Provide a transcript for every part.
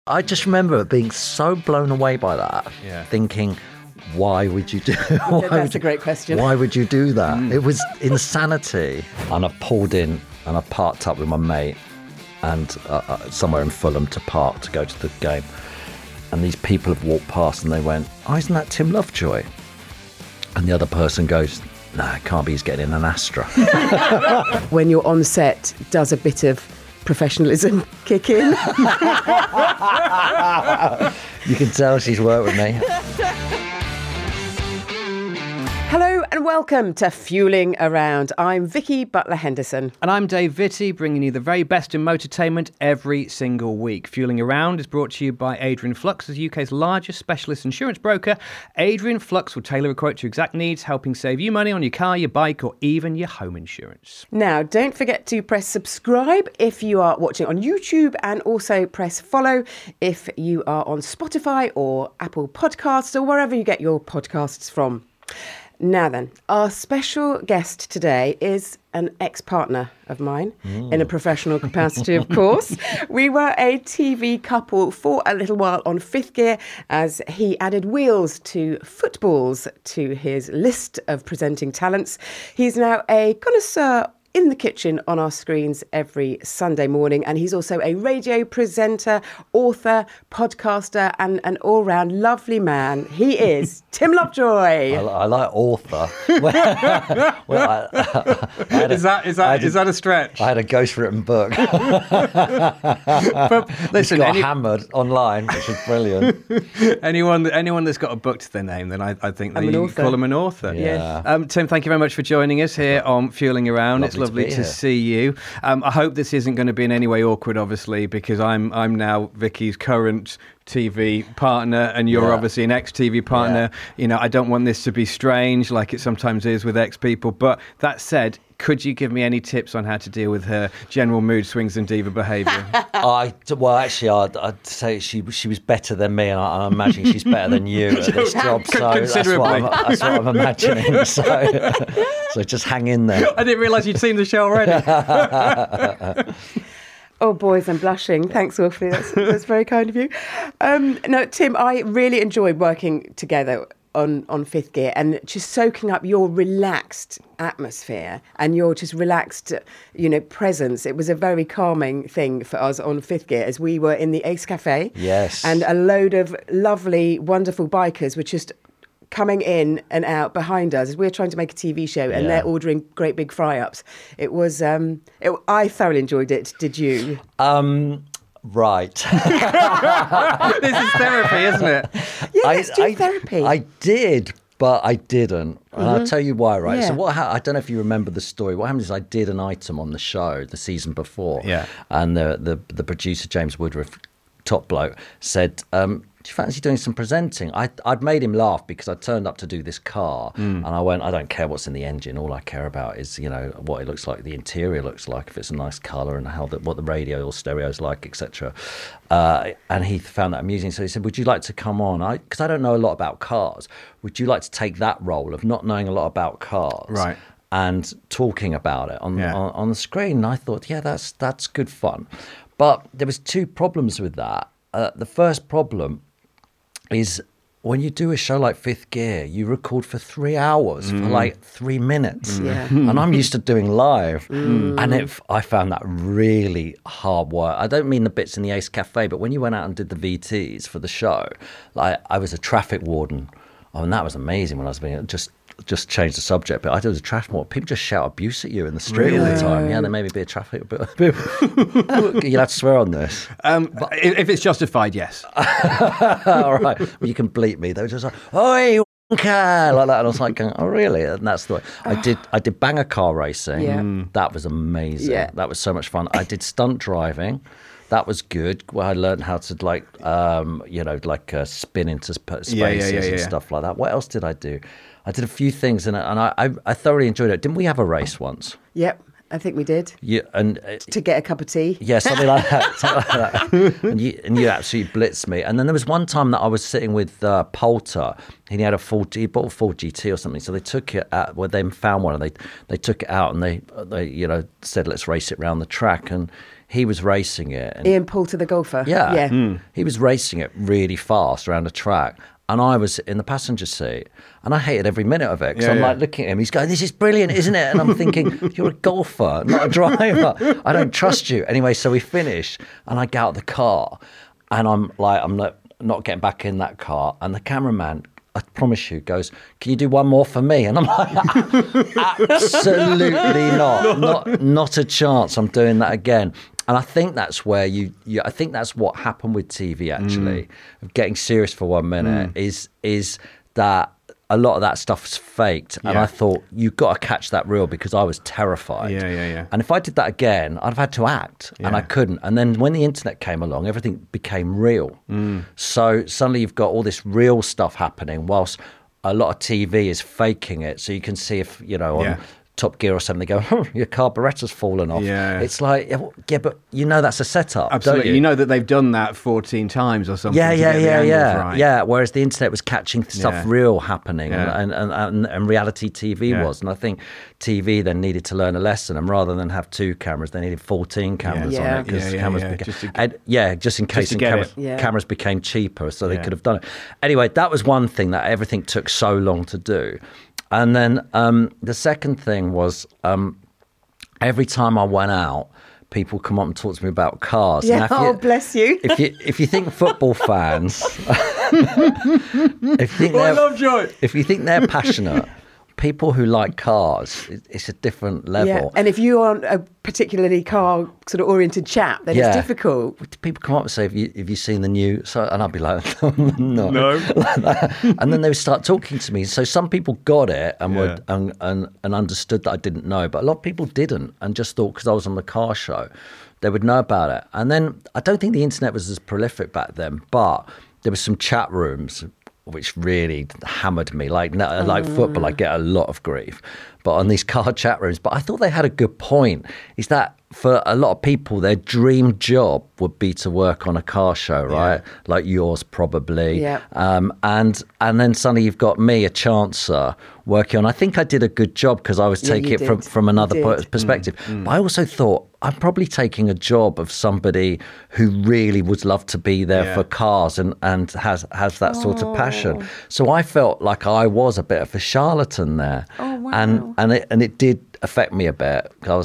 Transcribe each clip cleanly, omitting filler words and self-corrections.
I just remember being so blown away by that, thinking, why would you do That's a great question. Why would you do that? It was insanity. And I pulled in and I parked up with my mate and somewhere in Fulham to park to go to the game. And these people have walked past and they went, oh, isn't that Tim Lovejoy? And the other person goes, no, it can't be, he's getting in an Astra. When you're on set, does a bit of professionalism kick in? You can tell she's worked with me. Hello and welcome to Fueling Around. I'm Vicky Butler-Henderson. And I'm Dave Vitti, bringing you the very best in motortainment every single week. Fueling Around is brought to you by Adrian Flux, the UK's largest specialist insurance broker. Adrian Flux will tailor a quote to your exact needs, helping save you money on your car, your bike, or even your home insurance. Now, don't forget to press subscribe if you are watching on YouTube, and also press follow if you are on Spotify or Apple Podcasts or wherever you get your podcasts from. Now then, our special guest today is an ex-partner of mine in a professional capacity, of course. We were a TV couple for a little while on Fifth Gear as he added wheels to footballs to his list of presenting talents. He's now a connoisseur in the kitchen on our screens every Sunday morning, and he's also a radio presenter, author, podcaster, and an all-round lovely man. He is Tim Lovejoy. I like author. Is that a stretch? I had a ghostwritten book. But listen, got hammered online, which is brilliant. anyone that's got a book to their name, then I think they call them an author. Yeah. Tim, thank you very much for joining us here on Fueling Around. It's lovely be to here. see you. I hope this isn't going to be in any way awkward, obviously, because I'm now Vicky's current TV partner, and you're obviously an ex-TV partner. You know, I don't want this to be strange like it sometimes is with ex-people. But that said, could you give me any tips on how to deal with her general mood swings and diva behaviour? I'd say she was better than me, and I imagine she's better than you at this job. So Considerably. that's what I'm imagining. So just hang in there. I didn't realise you'd seen the show already. Oh, boys, I'm blushing. Thanks awfully. That's very kind of you. No, Tim, I really enjoyed working together on Fifth Gear and just soaking up your relaxed atmosphere and your just relaxed, presence. It was a very calming thing for us on Fifth Gear as we were in the Ace Cafe. Yes. And a load of lovely, wonderful bikers were just coming in and out behind us as we were trying to make a TV show, and they're ordering great big fry-ups. It was, I thoroughly enjoyed it. Did you? Right. This is therapy, isn't it? Yeah, let's do therapy. I did, but I didn't. And I'll tell you why, right? Yeah. So I don't know if you remember the story. What happened is I did an item on the show the season before. Yeah. And the producer, James Woodruff, top bloke, said, do you fancy doing some presenting? I'd made him laugh because I turned up to do this car and I went, I don't care what's in the engine. All I care about is, what it looks like, the interior looks like, if it's a nice colour, and what the radio or stereo is like, etc. And he found that amusing. So he said, would you like to come on? Because I don't know a lot about cars. Would you like to take that role of not knowing a lot about cars? Right. And talking about it on the screen? And I thought, that's good fun. But there was two problems with that. The first problem is when you do a show like Fifth Gear, you record for 3 hours for like 3 minutes. Yeah. And I'm used to doing live. And I found that really hard work. I don't mean the bits in the Ace Cafe, but when you went out and did the VTs for the show, like I was a traffic warden. Oh, and that was amazing when I was being just change the subject, but I was a traffic warden. People just shout abuse at you in the street all the time. Yeah, there may be a traffic. You'll have to swear on this. If it's justified, yes. All right. Well, you can bleep me. They were just like, "Oi, wanker," like that, and I was like, going, "Oh, really?" And that's the way I did banger car racing. Yeah. That was amazing. Yeah. That was so much fun. I did stunt driving. That was good. Where I learned how to spin into spaces and stuff like that. What else did I do? I did a few things, and I thoroughly enjoyed it. Didn't we have a race once? Yep, I think we did. Yeah, and To get a cup of tea. yeah, something like that. And you absolutely blitzed me. And then there was one time that I was sitting with Poulter. He bought a Ford GT or something. So they took it out. They found one, and they took it out, and they said, let's race it around the track. And he was racing it. And, Ian Poulter, the golfer. yeah. He was racing it really fast around the track. And I was in the passenger seat, and I hated every minute of it because I'm like looking at him. He's going, "This is brilliant, isn't it?" And I'm thinking, "You're a golfer, not a driver. I don't trust you." Anyway, so we finished, and I get out of the car, and I'm not getting back in that car. And the cameraman, I promise you, goes, "Can you do one more for me?" And I'm like, "Absolutely not a chance. I'm doing that again." And I think that's where I think that's what happened with TV actually, of getting serious for 1 minute is that a lot of that stuff's faked. And I thought, you've got to catch that reel, because I was terrified. Yeah. And if I did that again, I'd have had to act, and I couldn't. And then when the internet came along, everything became real. So suddenly you've got all this real stuff happening, whilst a lot of TV is faking it. So you can see if, on Top Gear or something, they go, your carburetor's fallen off. Yeah. It's like, but that's a setup. Absolutely. Don't you? know that they've done that 14 times or something. Yeah. Whereas the internet was catching stuff real happening, Yeah. and reality TV was. And I think TV then needed to learn a lesson, and rather than have 2 cameras, they needed 14 cameras on it, because cameras just in case cameras became cheaper, so they could have done it. Anyway, that was one thing that everything took so long to do. And then the second thing was every time I went out, people come up and talk to me about cars. Yeah, bless you. If you think football fans, if you think they're passionate, people who like cars, it's a different level. Yeah. And if you are a particularly car sort of oriented chap, then it's difficult. People come up and say, have you seen the new? So, and I'll be like, no. And then they would start talking to me. So some people got it and would and understood that I didn't know, but a lot of people didn't, and just thought because I was on the car show, they would know about it. And then I don't think the internet was as prolific back then, but there were some chat rooms which really hammered me. Like football, I get a lot of grief, but on these car chat rooms. But I thought they had a good point, is that for a lot of people, their dream job would be to work on a car show, right? Like yours probably. Yeah. And then suddenly you've got me, a chancer, working on. I think I did a good job because I was taking it from another perspective. But I also thought, I'm probably taking a job of somebody who really would love to be there for cars and has that sort of passion. So I felt like I was a bit of a charlatan there. Oh, wow. And it did affect me a bit. I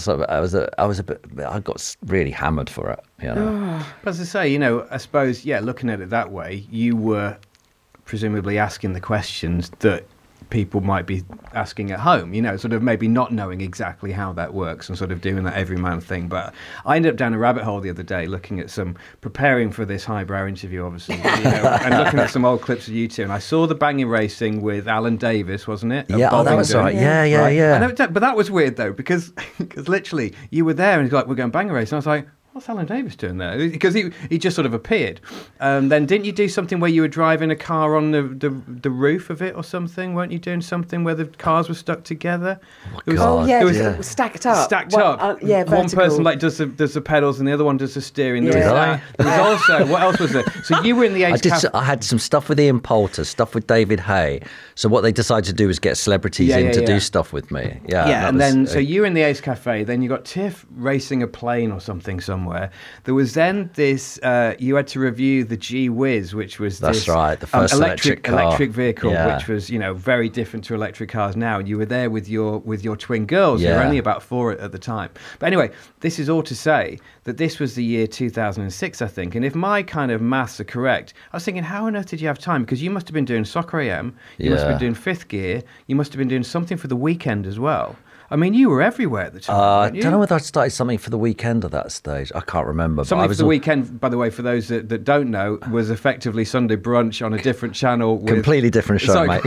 got really hammered for it. But as I say, I suppose, looking at it that way, you were presumably asking the questions that people might be asking at home, sort of maybe not knowing exactly how that works and sort of doing that everyman thing. But I ended up down a rabbit hole the other day looking at preparing for this highbrow interview, obviously, and looking at some old clips of you two. And I saw the Banging Racing with Alan Davis, wasn't it? Yeah, that was right. Yeah. But that was weird, though, because literally you were there and he's like, we're going Banging Racing. I was like, what's Alan Davis doing there? Because he just sort of appeared. Then didn't you do something where you were driving a car on the roof of it or something? Weren't you doing something where the cars were stuck together? It was stacked up. Vertical. One person does the pedals and the other one does the steering. There was also, what else was there? So you were in the Ace Cafe. I had some stuff with Ian Poulter, stuff with David Hay. So what they decided to do was get celebrities to do stuff with me. So you were in the Ace Cafe. Then you got Tiff racing a plane or something somewhere. There was then this, you had to review the G-Wiz, which was the first electric vehicle, which was, very different to electric cars now. And you were there with your twin girls, who were only about 4 at the time. But anyway, this is all to say that this was the year 2006, I think. And if my kind of maths are correct, I was thinking, how on earth did you have time? Because you must have been doing Soccer AM, you must have been doing Fifth Gear, you must have been doing something for the weekend as well. I mean, you were everywhere at the time. I don't know whether I started something for the weekend at that stage. I can't remember. Something for the weekend, by the way, for those that don't know, was effectively Sunday brunch on a different channel. Completely different show, mate.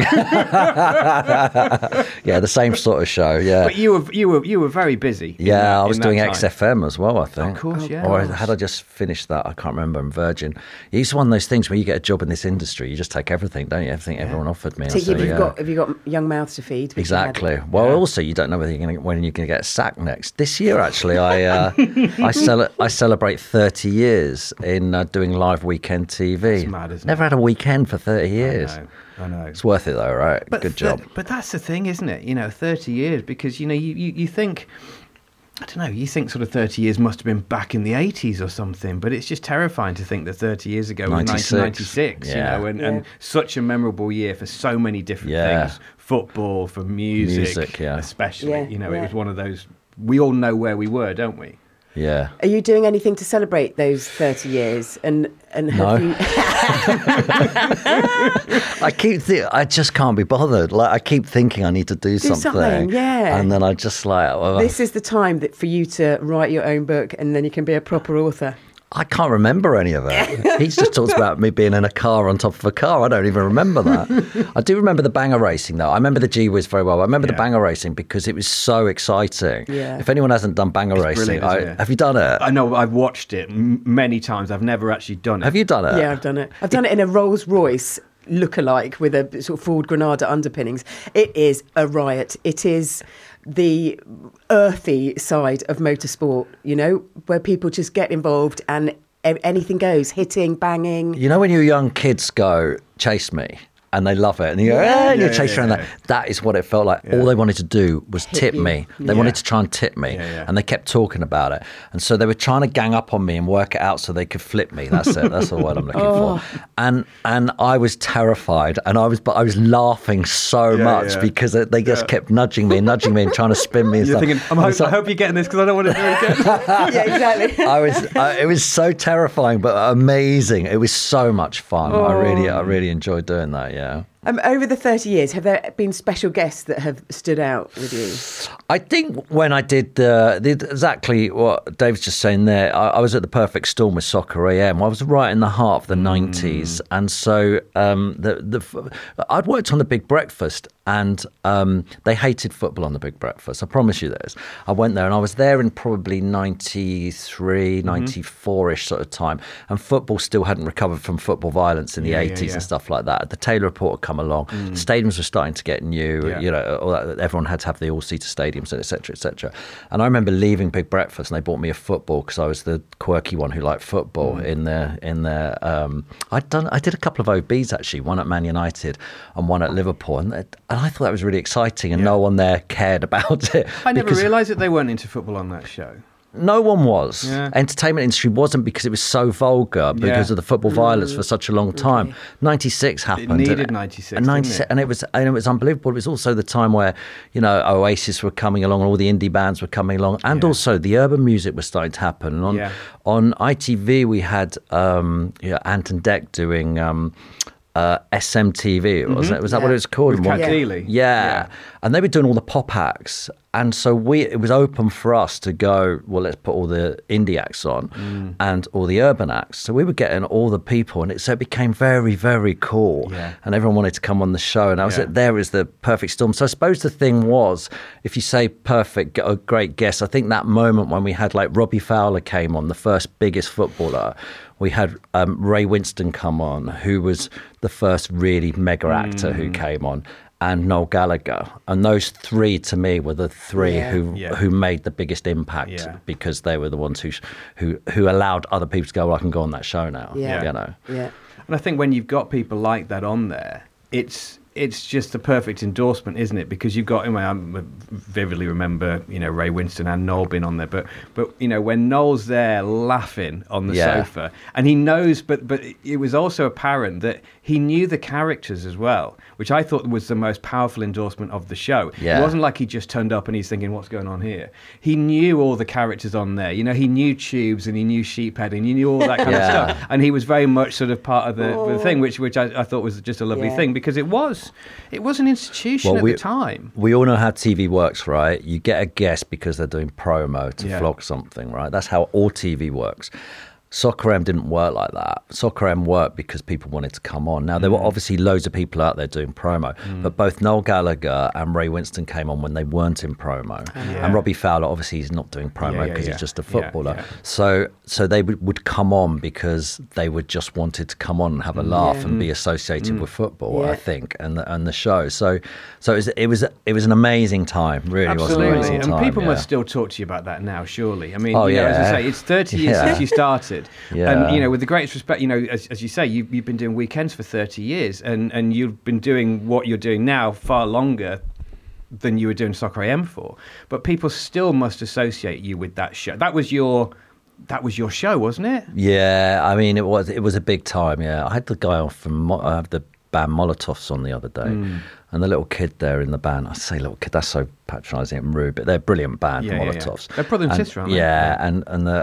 The same sort of show. Yeah. But you were very busy. Yeah, I was doing XFM as well, I think. Of course, yeah. Or had I just finished that? I can't remember. I'm Virgin. It's one of those things where you get a job in this industry, you just take everything, don't you? Everything everyone offered me. Particularly if you've got young mouths to feed. Exactly. Well, also you don't know when you're going to get sacked next. This year, actually, I celebrate 30 years in doing live weekend TV. That's mad, isn't it? Never had a weekend for 30 years. I know. It's worth it though, right? Good job. But that's the thing, isn't it? 30 years, because you think I don't know, you think sort of 30 years must have been back in the 80s or something, but it's just terrifying to think that 30 years ago was 1996, and such a memorable year for so many different things. Football, for music especially. It was one of those, we all know where we were, don't we? Yeah. Are you doing anything to celebrate those 30 years? And have you... I just can't be bothered. Like, I keep thinking I need to do something. Yeah. And then I just like... This is the time for you to write your own book, and then you can be a proper author. I can't remember any of it. He's just talked about me being in a car on top of a car. I don't even remember that. I do remember the banger racing, though. I remember the G-Wiz very well. I remember the banger racing because it was so exciting. Yeah. If anyone hasn't done banger racing, have you done it? I know, I've watched it many times. I've never actually done it. Have you done it? Yeah, I've done it. I've done it in a Rolls-Royce look-alike with a sort of Ford Granada underpinnings. It is a riot. It is the earthy side of motorsport, where people just get involved and anything goes, hitting, banging. You know when your young kids go, chase me, and they love it, and you go, and you chase around that. That is what it felt like. All they wanted to do was tip me. They wanted to try and tip me, and they kept talking about it. And so they were trying to gang up on me and work it out so they could flip me. That's it. That's the word I'm looking for. And I was terrified, and I was laughing so much because they just kept nudging me and trying to spin me. And You're stuff. thinking, I hope you're getting this because I don't want to do it again. Yeah, exactly. It was so terrifying, but amazing. It was so much fun. I really enjoyed doing that. Yeah. Over the 30 years, have there been special guests that have stood out with you? I think when I did exactly what Dave's just saying there, I was at the perfect storm with Soccer AM. I was right in the heart of the 90s. And so I'd worked on The Big Breakfast, and they hated football on The Big Breakfast. I promise you this. I went there, and I was there in probably 93, 94-ish sort of time. And football still hadn't recovered from football violence in the 80s and stuff like that. The Taylor Report had come along. Stadiums were starting to get new. All that, everyone had to have the all-seater stadiums, et cetera, et cetera. And I remember leaving Big Breakfast, and they bought me a football because I was the quirky one who liked football. I did a couple of OBs actually, one at Man United and one at Liverpool, and I thought that was really exciting, and no one there cared about it. I never realised that they weren't into football on that show. No one was. Entertainment industry wasn't, because it was so vulgar because of the football violence for such a long time. 96 happened. It needed 96, and it was unbelievable. It was also the time where Oasis were coming along, and all the indie bands were coming along, and also the urban music was starting to happen. And on ITV we had Ant and Dec doing SMTV, wasn't it? Was that what it was called? With Cat Deeley. Yeah. And they were doing all the pop acts. And so it was open for us to go, well, let's put all the indie acts on and all the urban acts. So we were getting all the people, and so it became very, very cool. Yeah. And everyone wanted to come on the show. And I was there was the perfect storm. So I suppose the thing was, if you say perfect, a great guess, I think that moment when we had like Robbie Fowler came on, the first biggest footballer. We had Ray Winston come on, who was the first really mega actor who came on, and Noel Gallagher. And those three, to me, were the three who made the biggest impact because they were the ones who allowed other people to go, well, I can go on that show now. Yeah. And I think when you've got people like that on there, it's just the perfect endorsement, isn't it? Because you've got, I vividly remember, Ray Winston and Noel being on there, but when Noel's there laughing on the sofa, and he knows, but it was also apparent that he knew the characters as well, which I thought was the most powerful endorsement of the show. Yeah. It wasn't like he just turned up and he's thinking, what's going on here? He knew all the characters on there. He knew Tubes, and he knew Sheephead, and he knew all that kind of stuff. And he was very much sort of part of the thing, which I thought was just a lovely thing, because it was an institution at the time. We all know how TV works, right? You get a guest because they're doing promo to flog something, right? That's how all TV works. Soccer AM didn't work like that. Soccer AM worked because people wanted to come on. Now, there were obviously loads of people out there doing promo, but both Noel Gallagher and Ray Winston came on when they weren't in promo. And Robbie Fowler, obviously, he's not doing promo because he's just a footballer. So they would come on because they would just wanted to come on and have a laugh and be associated with football, I think, and the show. So it was an amazing time, really. Absolutely. Was an amazing time. And people must still talk to you about that now, surely. I mean, as I say, it's 30 years since you started. Yeah. And with the greatest respect, as you say, you've been doing weekends for 30 years, and you've been doing what you're doing now far longer than you were doing Soccer AM for, but people still must associate you with that show. That was your show, wasn't it? Yeah, I mean, it was a big time. Yeah, I had the guy off from the band Molotovs on the other day, and the little kid there in the band. I say little kid, that's so patronising and rude, but they're a brilliant band, Molotovs. They're brother and sister, aren't they? Yeah, and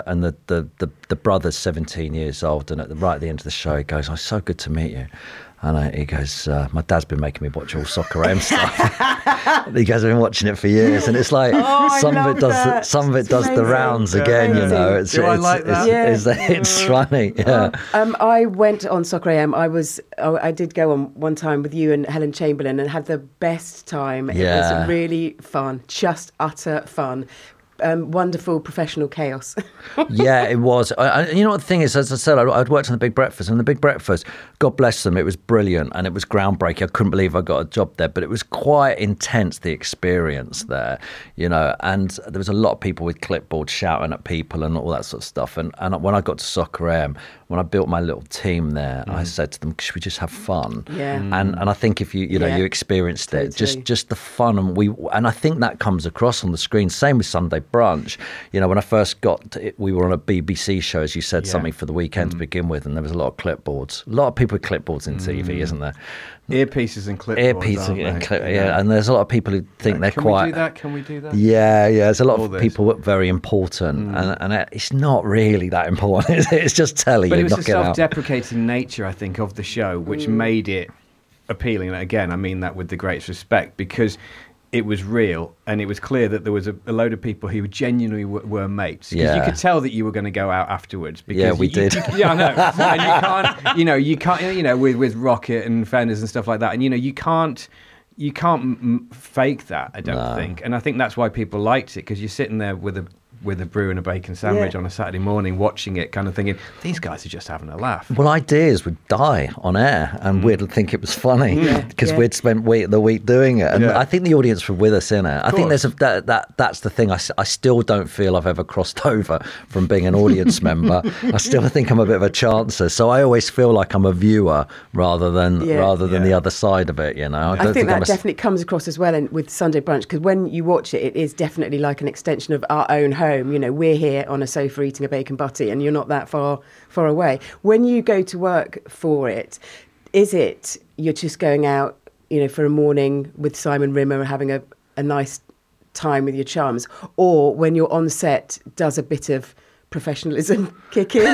the brother's 17 years old, and right at the end of the show, he goes, "Oh, it's so good to meet you." And he goes, my dad's been making me watch all Soccer AM stuff. He goes, I've been watching it for years, and it's like some of it does the rounds again. You know, I like that? It's funny. Yeah. I went on Soccer AM. I did go on one time with you and Helen Chamberlain and had the best time. It was really fun, just utter fun. Wonderful professional chaos. Yeah, it was. You know what the thing is, as I said, I'd worked on The Big Breakfast, and The Big Breakfast, God bless them, it was brilliant and it was groundbreaking. I couldn't believe I got a job there, but it was quite intense, the experience there, you know, and there was a lot of people with clipboards shouting at people and all that sort of stuff. And when I got to Soccer AM, when I built my little team there, I said to them, should we just have fun? Yeah. And I think if you experienced it, just the fun, and I think that comes across on the screen. Same with Sunday Brunch. You know, when I first got to it, we were on a BBC show, as you said, something for the weekend to begin with, and there was a lot of clipboards. A lot of people with clipboards in TV, isn't there? Earpieces and clipboards. And there's a lot of people who think they're quite. Can we do that? Yeah. There's a lot of people who are very important, and it's not really that important. Is it? It's just telly. But it was the self-deprecating nature, I think, of the show, which made it appealing. And again, I mean that with the greatest respect, because it was real, and it was clear that there was a load of people who genuinely were mates. Because you could tell that you were going to go out afterwards. Because we did. Yeah, I know. And you can't, with Rocket and Fenders and stuff like that. And you can't fake that. I don't think. And I think that's why people liked it, because you're sitting there with a brew and a bacon sandwich on a Saturday morning, watching it, kind of thinking, these guys are just having a laugh. Well, ideas would die on air, and we'd think it was funny because we'd spent the week doing it. And I think the audience were with us in it. I think there's that's the thing. I still don't feel I've ever crossed over from being an audience member. I still think I'm a bit of a chancer, so I always feel like I'm a viewer rather than the other side of it. You know, I think that definitely comes across as well with Sunday Brunch, because when you watch it, it is definitely like an extension of our own home. You know, we're here on a sofa eating a bacon butty, and you're not that far away. When you go to work for it, is it you're just going out, for a morning with Simon Rimmer and having a nice time with your chums, or when you're on set, does a bit of professionalism kick in?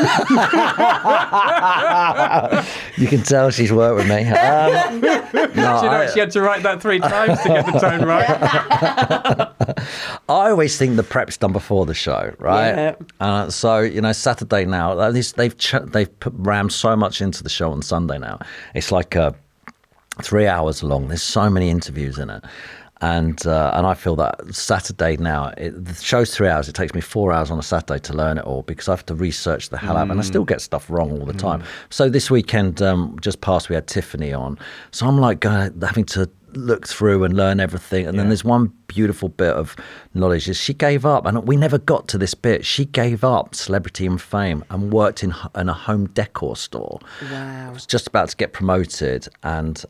You can tell she's worked with me. She had to write that 3 times to get the tone right. I always think the prep's done before the show, right? Yeah. So Saturday now, they've rammed so much into the show on Sunday now. It's like 3 hours long. There's so many interviews in it. And I feel that Saturday now, the show's 3 hours. It takes me 4 hours on a Saturday to learn it all, because I have to research the hell out, and I still get stuff wrong all the time. So this weekend, just past, we had Tiffany on. So I'm like having to look through and learn everything. And then there's one beautiful bit of knowledge is she gave up, and we never got to this bit. She gave up celebrity and fame and worked in a home decor store. Wow. I was just about to get promoted, and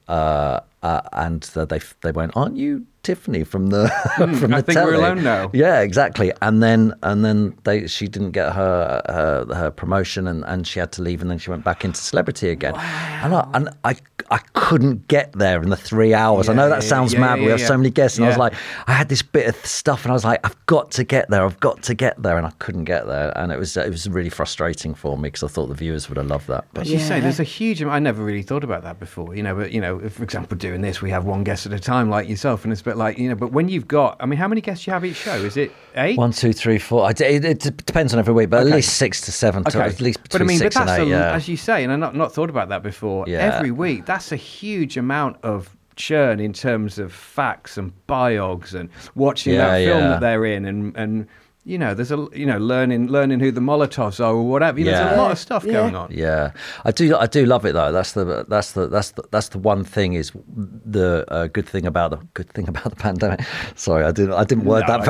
they went, "Aren't you Tiffany from the from I the think telly?" we're alone now. Yeah, exactly. And then she didn't get her promotion, and she had to leave, and then she went back into celebrity again. Wow. And I couldn't get there in the 3 hours. I know that sounds mad, but we have so many guests, and I was like, I had this bit of stuff, and I was like, I've got to get there, and I couldn't get there, and it was really frustrating for me, because I thought the viewers would have loved that. But as you say, there's a huge amount. I never really thought about that before, but if, for example, doing this, we have one guest at a time, like yourself, and it's a bit like, but when you've got, how many guests do you have each show? Is it 8? 1, 2, 3, 4. It depends on every week, but at least 6 to 7. Okay. At least between 6 and 8. As you say, and I've not thought about that before. Yeah. Every week, that's a huge amount of churn in terms of facts and biogs and watching that film that they're in, and there's learning who the Molotovs are or whatever. There's a lot of stuff going on. Yeah, I do love it though. That's the one thing is the good thing about the pandemic. Sorry, I didn't word that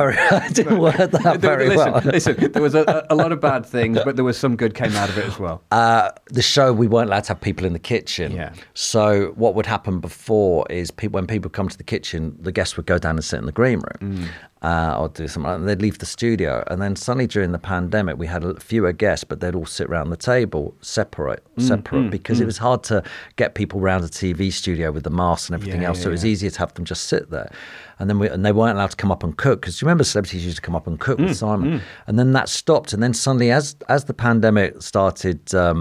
very well. Listen, there was a lot of bad things, but there was some good came out of it as well. The show, we weren't allowed to have people in the kitchen. Yeah. So what would happen before is when people come to the kitchen, the guests would go down and sit in the green room. Or do something like that. And they'd leave the studio, and then suddenly during the pandemic we had fewer guests, but they'd all sit around the table separate because it was hard to get people around the TV studio with the masks and everything else, so it was easier to have them just sit there. And then they weren't allowed to come up and cook, because you remember celebrities used to come up and cook with Simon, and then that stopped. And then suddenly as the pandemic started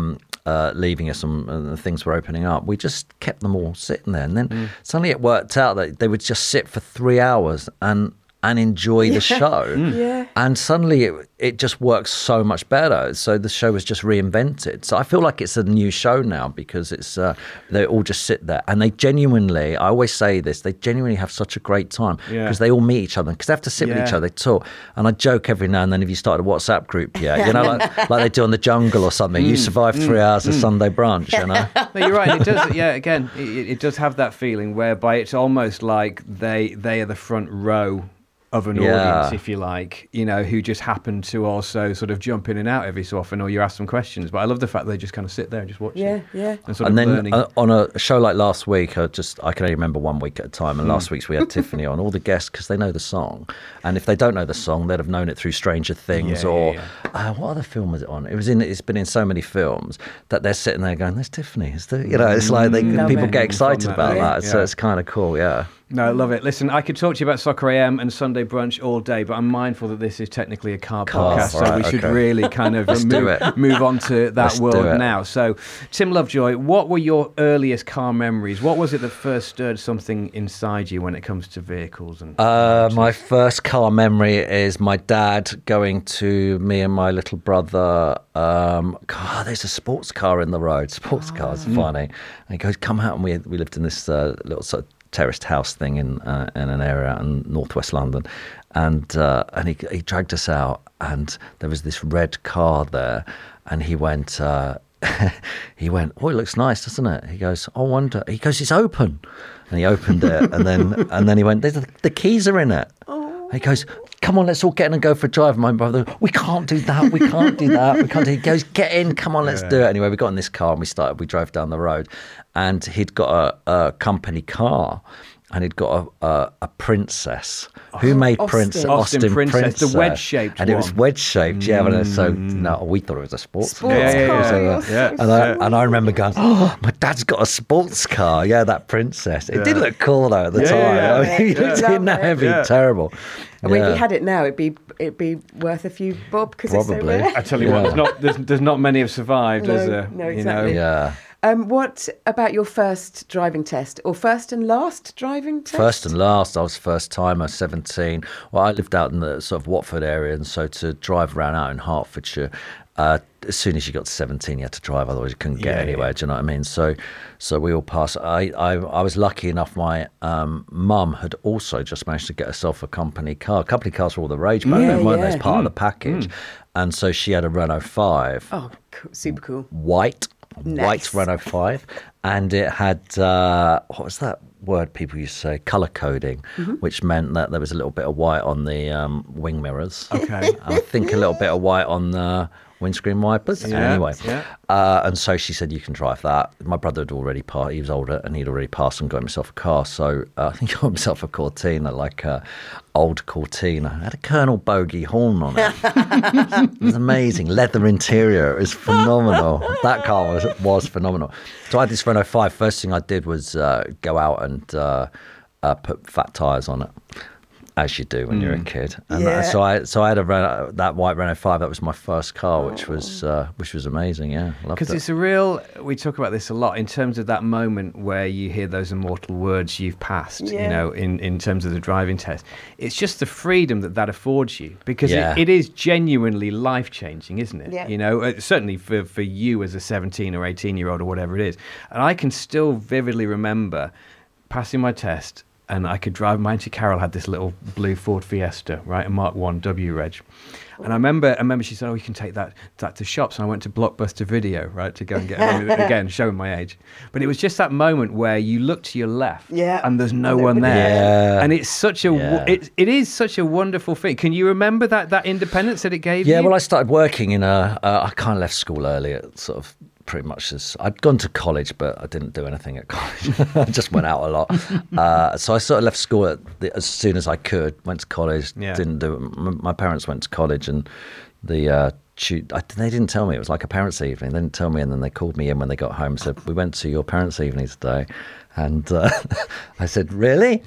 leaving us and things were opening up, we just kept them all sitting there, and then suddenly it worked out that they would just sit for 3 hours and enjoy the show. And suddenly it just works so much better. So the show was just reinvented. So I feel like it's a new show now, because it's they all just sit there, and they genuinely, I always say this, they genuinely have such a great time, because they all meet each other, because they have to sit with each other, they talk. And I joke every now and then, if you started a WhatsApp group like they do on The Jungle or something, you survive 3 hours of Sunday brunch, No, you're right. It does. Again, it does have that feeling whereby it's almost like they are the front row of an audience, if you like, who just happen to also sort of jump in and out every so often, or you ask them questions. But I love the fact they just kind of sit there and just watch it. And sort of then learning. On a show like last week, I can only remember 1 week at a time. And last week's we had Tiffany on, all the guests, because they know the song. And if they don't know the song, they'd have known it through Stranger Things what other film was it on? It's been in so many films that they're sitting there going, "There's Tiffany." It's like people get excited about that. So it's kind of cool. Yeah. No, I love it. Listen, I could talk to you about Soccer AM and Sunday Brunch all day, but I'm mindful that this is technically a car podcast, so we should really kind of move on to that world now. So, Tim Lovejoy, what were your earliest car memories? What was it that first stirred something inside you when it comes to vehicles? And my first car memory is my dad going to me and my little brother. There's a sports car in the road. Sports cars, funny. And he goes, "Come out," and we lived in this little sort of terraced house thing in an area in northwest London, and he dragged us out, and there was this red car there, and he went, "Oh, it looks nice, doesn't it?" He goes, "I wonder." He goes, "It's open," and he opened it, and then he went, "The keys are in it." He goes, "Come on, let's all get in and go for a drive." My brother, "We can't do that. We can't do that. We can't do." He goes, "Get in. Come on, let's do it." Anyway, we got in this car and we drove down the road, and he'd got a company car, and he'd got a Princess. Who made Princess? Austin Princess, the wedge-shaped and one. It was wedge-shaped, And so we thought it was a sports car. And I remember going, "Oh, my dad's got a sports car." Yeah, that Princess. It did look cool though at the time. I mean, you looked in now, it'd be terrible. I mean, if you had it now, it'd be worth a few bob, because it's so rare. I tell you what, there's not many have survived. No, exactly. What about your first driving test, or first and last driving test? First and last. I was first timer, 17. Well, I lived out in the sort of Watford area, and so to drive around out in Hertfordshire, as soon as you got to 17, you had to drive, otherwise you couldn't get anywhere. Do you know what I mean? So we all passed. I was lucky enough. My mum had also just managed to get herself a company car. Company cars were all the rage back then, weren't they? As part of the package. And so she had a Renault 5. Oh, cool. Super cool. White Renault 5, and it had what was that word people used to say, colour coding, which meant that there was a little bit of white on the wing mirrors. Okay. And I think a little bit of white on the windscreen wipers. Anyway, and so she said, "You can drive that." My brother had already passed. He was older, and he'd already passed and got himself a car. So I think he got himself a Cortina, like a old Cortina. It had a Colonel Bogey horn on it. It was amazing. Leather interior. It was phenomenal. That car was phenomenal. So I had this Renault 5. First thing I did was go out and put fat tyres on it, as you do when you're a kid. And so I had that white Renault 5. That was my first car, which was amazing. Yeah, because it's a real. We talk about this a lot in terms of that moment where you hear those immortal words you've passed. You know, in terms of the driving test, it's just the freedom that affords you, because it is genuinely life changing, isn't it? Yeah. You know, certainly for you as a 17 or 18-year-old or whatever it is. And I can still vividly remember passing my test and I could drive. My Auntie Carol had this little blue Ford Fiesta, right, a Mark 1 W reg. And I remember she said, "Oh, you can take that to shops." And I went to Blockbuster Video, right, to go and get again, showing my age. But it was just that moment where you look to your left, and there's no one there, and it's such a it is such a wonderful thing. Can you remember that independence that it gave you? Yeah, well, I started working in I kind of left school early at sort of pretty much as I'd gone to college, but I didn't do anything at college. I just went out a lot. So I sort of left school as soon as I could. Went to college. Didn't do it. My parents went to college, and they didn't tell me. It was like a parents' evening. They didn't tell me, and then they called me in when they got home. Said, "We went to your parents' evening today." And I said, "Really?"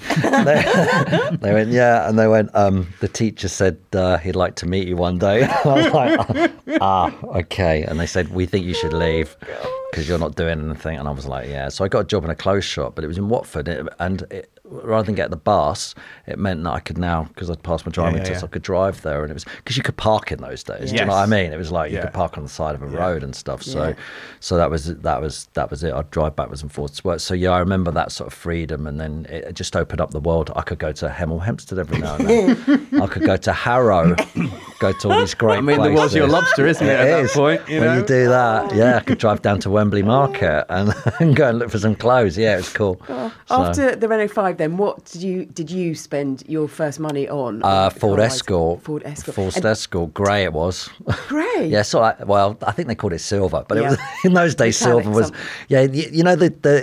They went, "Yeah." And they went, "The teacher said he'd like to meet you one day." I was like, okay. And they said, "We think you should leave because you're not doing anything." And I was like, "Yeah." So I got a job in a clothes shop, but it was in Watford. Rather than get the bus, it meant that I could now, because I'd passed my driving test, I could drive there. And it was because you could park in those days. Do you know what I mean? It was like you could park on the side of a road and stuff. So that was it. I'd drive backwards and forwards to work. So I remember that sort of freedom, and then it just opened up the world. I could go to Hemel Hempstead every now and then. I could go to Harrow, go to all these great places. The world's your lobster, isn't it, at that point? When you do that, I could drive down to Wembley Market and go and look for some clothes. Yeah, it was cool. After the Renault 5, then what did you spend your first money on? Ford Escort. Ford Escort. Ford Escort, grey it was. Grey? Yeah, so I think they called it silver, but it was in those days. Metallic, silver was you know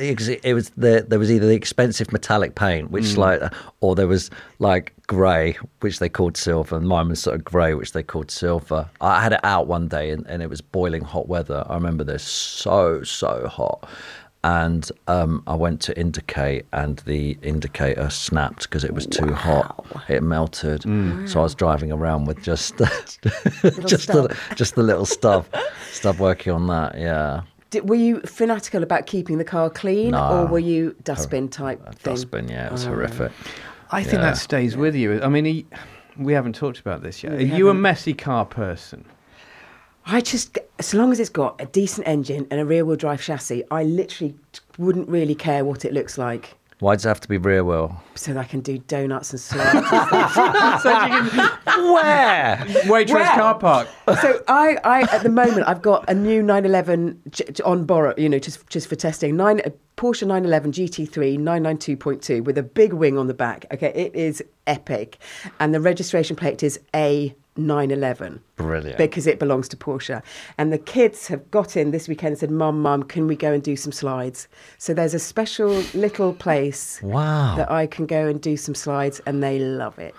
there was either the expensive metallic paint, which or there was like grey, which they called silver, and mine was sort of grey, which they called silver. I had it out one day, and it was boiling hot weather. I remember this so hot. And I went to indicate, and the indicator snapped because it was too hot. It melted. So I was driving around with just the little stuff working on that. Yeah. Were you fanatical about keeping the car clean, or were you dustbin type thing? Dustbin, yeah, it was horrific. I think that stays with you. I mean, we haven't talked about this yet. Are you a messy car person? As long as it's got a decent engine and a rear-wheel drive chassis, I literally wouldn't really care what it looks like. Why does it have to be rear wheel? So that I can do donuts and slides. Where? Waitrose car park. So I at the moment I've got a new 911 on borrow, just for testing. Porsche 911 GT3 992.2 with a big wing on the back. Okay, it is epic, and the registration plate is A911. Brilliant. Because it belongs to Porsche. And the kids have got in this weekend and said, Mum, can we go and do some slides? So there's a special little place that I can go and do some slides, and they love it.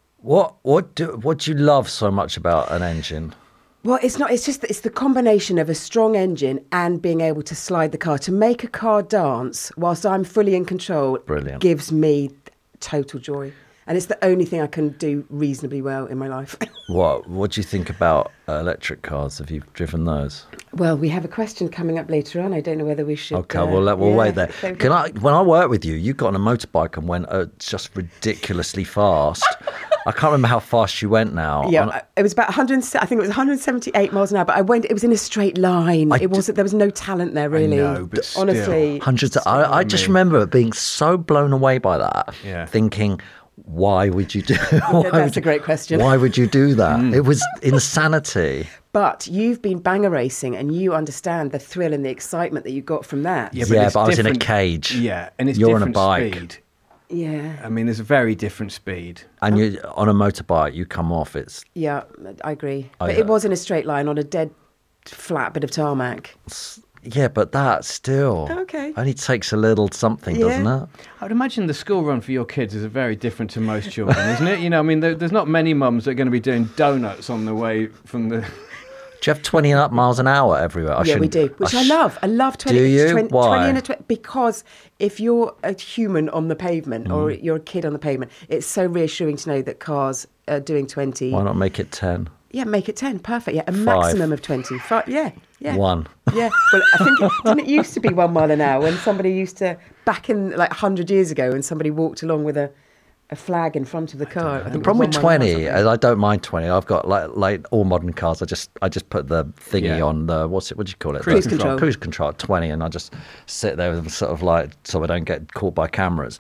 What do you love so much about an engine? Well, it's the combination of a strong engine and being able to slide the car. To make a car dance whilst I'm fully in control gives me total joy. And it's the only thing I can do reasonably well in my life. What do you think about electric cars? Have you driven those? Well, we have a question coming up later on. I don't know whether we should... Okay, we'll wait there. When I worked with you got on a motorbike and went just ridiculously fast. I can't remember how fast you went now. Yeah, it was about 100. I think it was 178 miles an hour. But it was in a straight line. There was no talent there, really. I know, but honestly, hundreds. I just remember being so blown away by that, thinking, why would you do? That's a great question. Why would you do that? It was insanity. But you've been banger racing, and you understand the thrill and the excitement that you got from that. Yeah, but I was in a cage. Yeah, and it's you're different on a bike. Speed. Yeah. I mean, there's a very different speed. And you on a motorbike, you come off. Yeah, I agree. But it was in a straight line on a dead flat bit of tarmac. Yeah, but that still only takes a little something, doesn't it? I would imagine the school run for your kids is very different to most children, isn't it? I mean, there's not many mums that are going to be doing donuts on the way from the... Do you have 20 miles an hour everywhere? We do, which I love. I love 20. Do you? 20, Why? 20 and a 20, because if you're a human on the pavement or you're a kid on the pavement, it's so reassuring to know that cars are doing 20. Why not make it 10? Yeah, make it 10. Perfect. Yeah, a 5. maximum of 20. 5, yeah. 1. Yeah. Well, I think didn't it used to be 1 mile an hour when somebody used to, back in 100 years ago, when somebody walked along with a flag in front of the car. The problem with 20, I don't mind 20. I've got like all modern cars. I just put the thingy on the what do you call it? Cruise control. Cruise control at 20, and I just sit there with sort of so I don't get caught by cameras.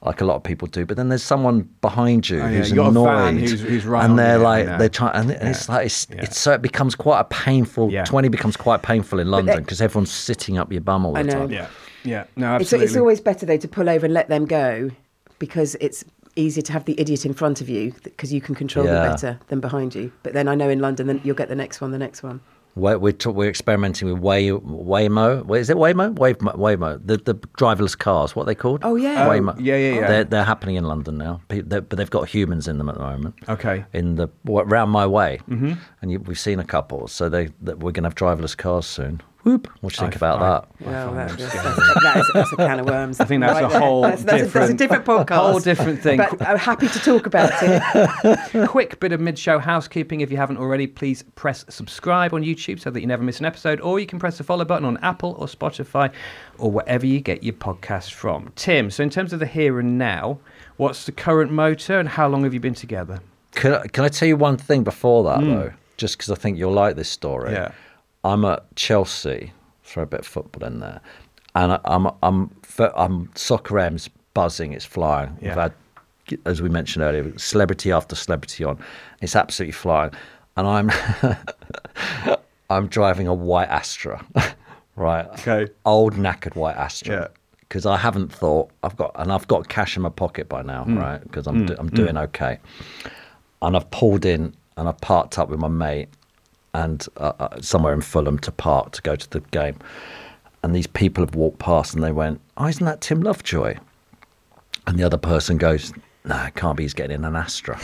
like a lot of people do. But then there's someone behind you who's you got a fan annoyed, who's right and on they're you, like I know. they're trying, and it's like it's so it becomes quite a painful. Yeah. 20 becomes quite painful in London because everyone's sitting up your bum all the I know. time. Yeah. No, absolutely. It's always better though to pull over and let them go, because it's easier to have the idiot in front of you because you can control them better than behind you. But then I know in London, then you'll get the next one. We're experimenting with Waymo. Is it Waymo? Waymo. The driverless cars. What are they called? Oh, yeah. Waymo. Yeah. They're happening in London now, but they've got humans in them at the moment. Okay. In around my way, and we've seen a couple. So we're going to have driverless cars soon. Whoop! What do you think about that? Well, that's a can of worms. I think that's right a there. whole that's a different podcast. A whole different thing. But I'm happy to talk about it. Quick bit of mid-show housekeeping. If you haven't already, please press subscribe on YouTube so that you never miss an episode, or you can press the follow button on Apple or Spotify or wherever you get your podcasts from. Tim, so in terms of the here and now, what's the current motor and how long have you been together? Can I tell you one thing before that, though? Just because I think you'll like this story. Yeah. I'm at Chelsea, throw a bit of football in there, and I'm Soccer M's buzzing, it's flying. Yeah. We've had, as we mentioned earlier, celebrity after celebrity on. It's absolutely flying, and I'm driving a white Astra, right? Okay. Old knackered white Astra. Yeah. Because I haven't thought I've got cash in my pocket by now, right? Because I'm doing okay, and I've pulled in and I've parked up with my mate. And somewhere in Fulham to park to go to the game. And these people have walked past and they went, "Oh, isn't that Tim Lovejoy?" And the other person goes, "No, it can't be, he's getting in an Astra."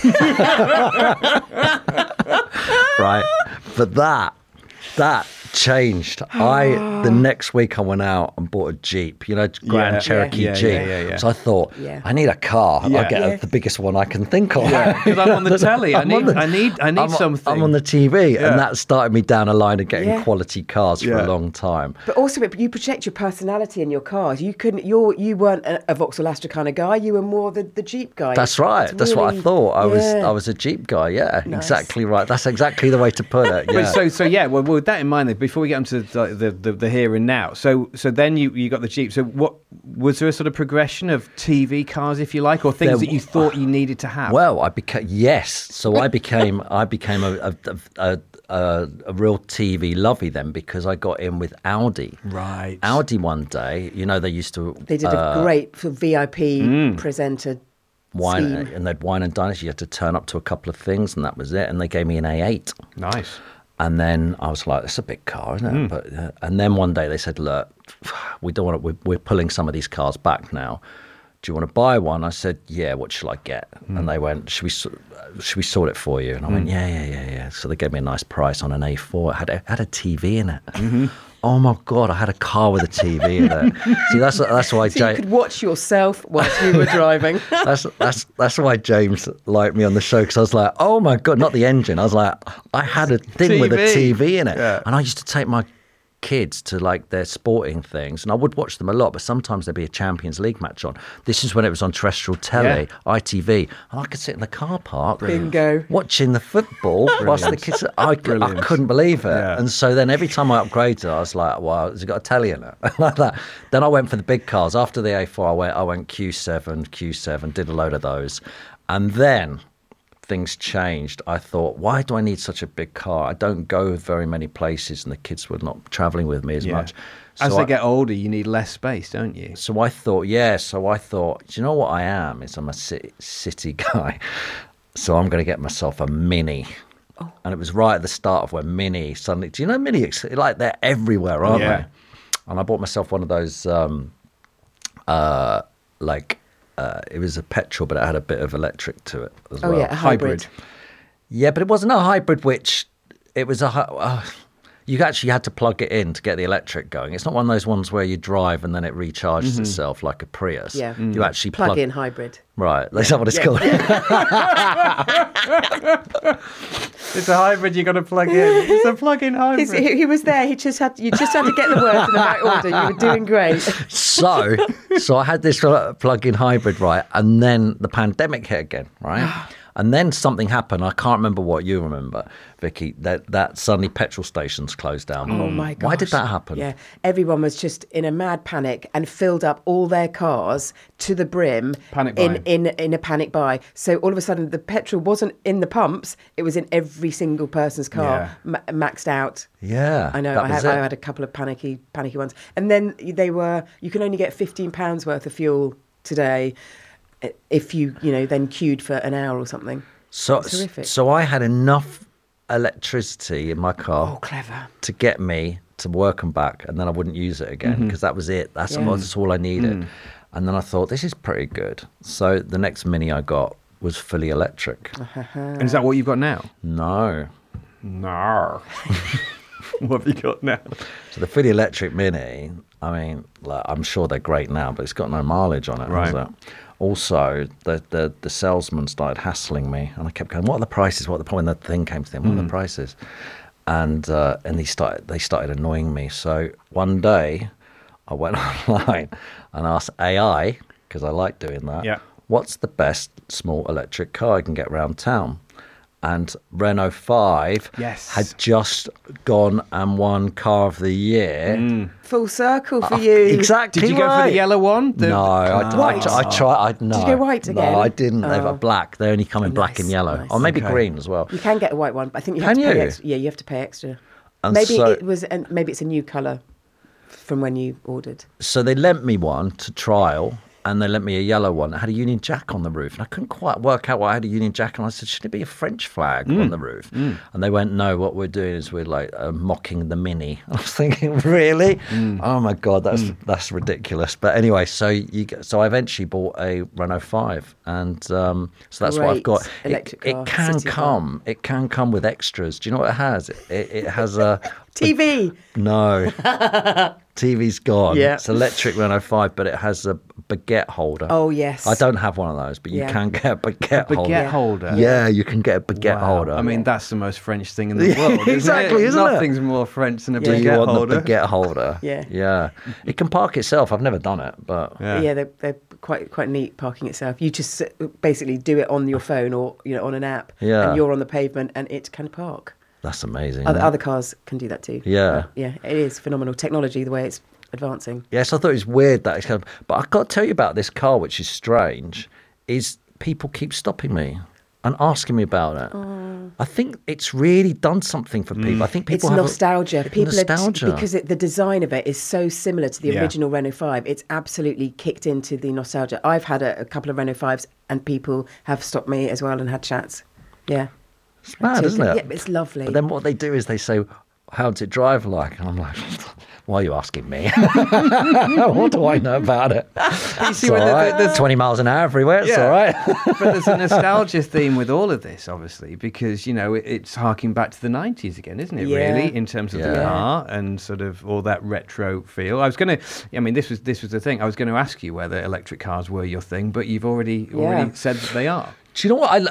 Right? But that changed. The next week I went out and bought a Jeep, Grand Cherokee Jeep. Yeah. So I thought, I need a car. Yeah. I'll get the biggest one I can think of. Because I'm on the telly. I need something. I'm on the TV, and that started me down a line of getting quality cars for a long time. But also, you project your personality in your cars. You weren't a Vauxhall Astra kind of guy. You were more the Jeep guy. That's right. That's what I thought. I was a Jeep guy. Yeah, nice. Exactly right. That's exactly the way to put it. Yeah. Well, with that in mind, then, before we get into the here and now, so then you got the Jeep. So what was there a sort of progression of TV cars, if you like, or things that you thought you needed to have? Well, I became I became a real TV lovey then, because I got in with Audi. Right. Audi one day, they did a great sort of VIP presenter. Wine, scheme. and they'd wine and diners. You had to turn up to a couple of things, and that was it. And they gave me an A8. Nice. And then I was like, "It's a big car, isn't it?" But and then one day they said, "Look, we don't want to. We're pulling some of these cars back now. Do you want to buy one?" I said, "Yeah. What shall I get?" And they went, "Should we sort it for you?" And I went, "Yeah." So they gave me a nice price on an A4. It had a TV in it. Oh my God! I had a car with a TV in it. See, that's why So you could watch yourself whilst you were driving. That's why James liked me on the show, because I was like, oh my God, not the engine. I was like, I had a thing with a TV in it, and I used to take my kids to like their sporting things, and I would watch them a lot, but sometimes there'd be a Champions League match on. This is when it was on terrestrial telly, ITV, and I could sit in the car park Bingo. watching the football whilst the kids. I couldn't believe it. And so then every time I upgraded, I was like, well, has it got a telly in it? Like that. Then I went for the big cars. After the A4, I went Q7, did a load of those, and then things changed. I thought, why do I need such a big car? I don't go very many places, and the kids were not traveling with me as much. As they get older, you need less space, don't you? So I thought, do you know what I am? I'm a city guy. So I'm going to get myself a Mini. Oh. And it was right at the start of when Mini suddenly, do you know Mini? Like they're everywhere, aren't they? And I bought myself one of those, it was a petrol, but it had a bit of electric to it as well. Oh, yeah, a hybrid. Yeah, but it wasn't a hybrid, it was you actually had to plug it in to get the electric going. It's not one of those ones where you drive and then it recharges itself like a Prius. Yeah. You actually plug-in hybrid. Right, that's not what it's called. It's a hybrid. You got to plug in. It's a plug-in hybrid. He was there. You just had to get the words in the right order. You were doing great. So I had this plug-in hybrid, right, and then the pandemic hit again, right. And then something happened. I can't remember what you remember, Vicky, that suddenly petrol stations closed down. Oh my gosh. Why did that happen? Yeah, everyone was just in a mad panic and filled up all their cars to the brim Panic buying. in a panic buy. So all of a sudden the petrol wasn't in the pumps, it was in every single person's car, maxed out. Yeah, I know. that I was had a couple of panicky ones, and then you can only get £15 worth of fuel today if you then queued for an hour or something. So, It's horrific. so I had enough electricity in my car Oh, clever. to get me to work and back, and then I wouldn't use it again because that was it. That's all I needed. And then I thought, this is pretty good. So the next Mini I got was fully electric. And is that what you've got now? No. No. What have you got now? So the fully electric Mini, I mean, like, I'm sure they're great now, but it's got no mileage on it. Right. Has it? Also, the salesman started hassling me, and I kept going, "What are the prices? What are the point?" When the thing came to them, what are the prices? And they started annoying me. So one day, I went online and asked AI, because I like doing that. Yeah. What's the best small electric car I can get around town? And Renault 5 Yes. had just gone and won Car of the Year. Full circle for you. Exactly. Did you go for the yellow one? No, White? I tried. No. Did you go white again? No, I didn't. They were Oh. black. They only come in black Nice, and yellow, nice. or maybe Okay. green as well. You can get a white one, but I think you have Can to pay you? extra. Yeah, you have to pay extra. And Maybe so- maybe it's a new colour from when you ordered. So they lent me one to trial, and they lent me a yellow one. It had a Union Jack on the roof, and I couldn't quite work out why I had a Union Jack. And I said, "Should it be a French flag on the roof?" And they went, "No. What we're doing is we're like mocking the Mini." I was thinking, "Really? Oh my God, that's ridiculous." But anyway, so I eventually bought a Renault 5, and so that's what I've Great got. electric It car, can city car. come with extras. Do you know what it has? It has a TV. no. TV's gone. Yeah. It's electric Renault 5, but it has a baguette holder. Oh, yes. I don't have one of those, but you Yeah. can get a baguette holder. Baguette holder. Yeah, you can get a baguette Wow. holder. I mean, that's the most French thing in the world. Exactly, isn't it? Nothing's more French than a do you baguette want holder. the baguette holder? Yeah. Yeah. It can park itself. I've never done it, but Yeah, they're quite neat parking itself. You just basically do it on your phone or on an app, Yeah. and you're on the pavement, and it can park. that's amazing. Other cars can do that too. Yeah. But yeah, it is phenomenal technology the way it's advancing. Yes, I thought it was weird that it's kind of, but I've got to tell you about this car, which is strange, is people keep stopping me and asking me about it. I think it's really done something for people. I think It's people have nostalgia. People nostalgia. because the design of it is so similar to the Yeah. original Renault 5. It's absolutely kicked into the nostalgia. I've had a couple of Renault 5s, and people have stopped me as well and had chats. Yeah. It's mad, isn't it? Yeah, it's lovely. But then what they do is they say, "How does it drive like?" And I'm like, "Why are you asking me? What do I know about it?" You see, It's when all right. there's 20 miles an hour everywhere. It's Yeah. all right. but there's a nostalgia theme with all of this, obviously, because it's harking back to the 90s again, isn't it? Yeah. Really, in terms of the Yeah. car and sort of all that retro feel. This was the thing. I was going to ask you whether electric cars were your thing, but you've already said that they are. Do you know what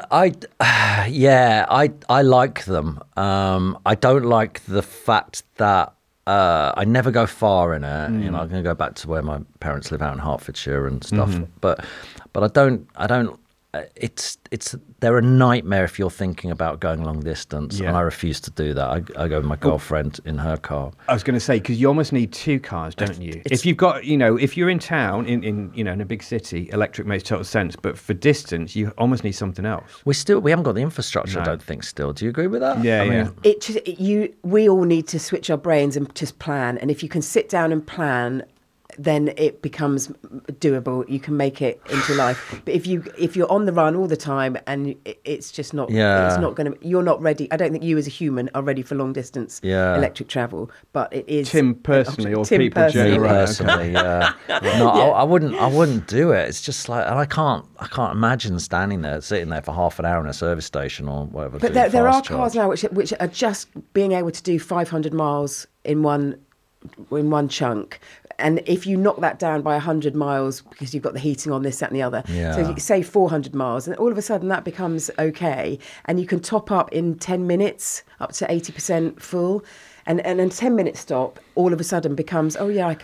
I like them. I don't like the fact that I never go far in it. I'm going to go back to where my parents live out in Hertfordshire and stuff. But I don't. They're a nightmare if you're thinking about going long distance, Yeah. and I refuse to do that. I go with my girlfriend in her car. I was going to say, because you almost need two cars, don't you? If you've got, if you're in town, in a big city, electric makes total sense. But for distance, you almost need something else. We haven't got the infrastructure. No. I don't think. Still, do you agree with that? Yeah, I mean, yeah. We all need to switch our brains and just plan. And if you can sit down and plan, then it becomes doable. You can make it into life. But if you're on the run all the time and it's just not, Yeah. it's not going to. You're not ready. I don't think you as a human are ready for long distance Yeah. electric travel. But it is Tim personally, or Tim people personally. Me generally. Right, personally, yeah. No, I wouldn't do it. It's just like, and I can't imagine sitting there for half an hour in a service station or whatever. But doing there are fast cars charge. now which are just being able to do 500 miles in one chunk. And if you knock that down by 100 miles because you've got the heating on this, that and the other, Yeah. so you say 400 miles, and all of a sudden that becomes okay. And you can top up in 10 minutes up to 80% full. And a 10-minute stop all of a sudden becomes, oh yeah, I can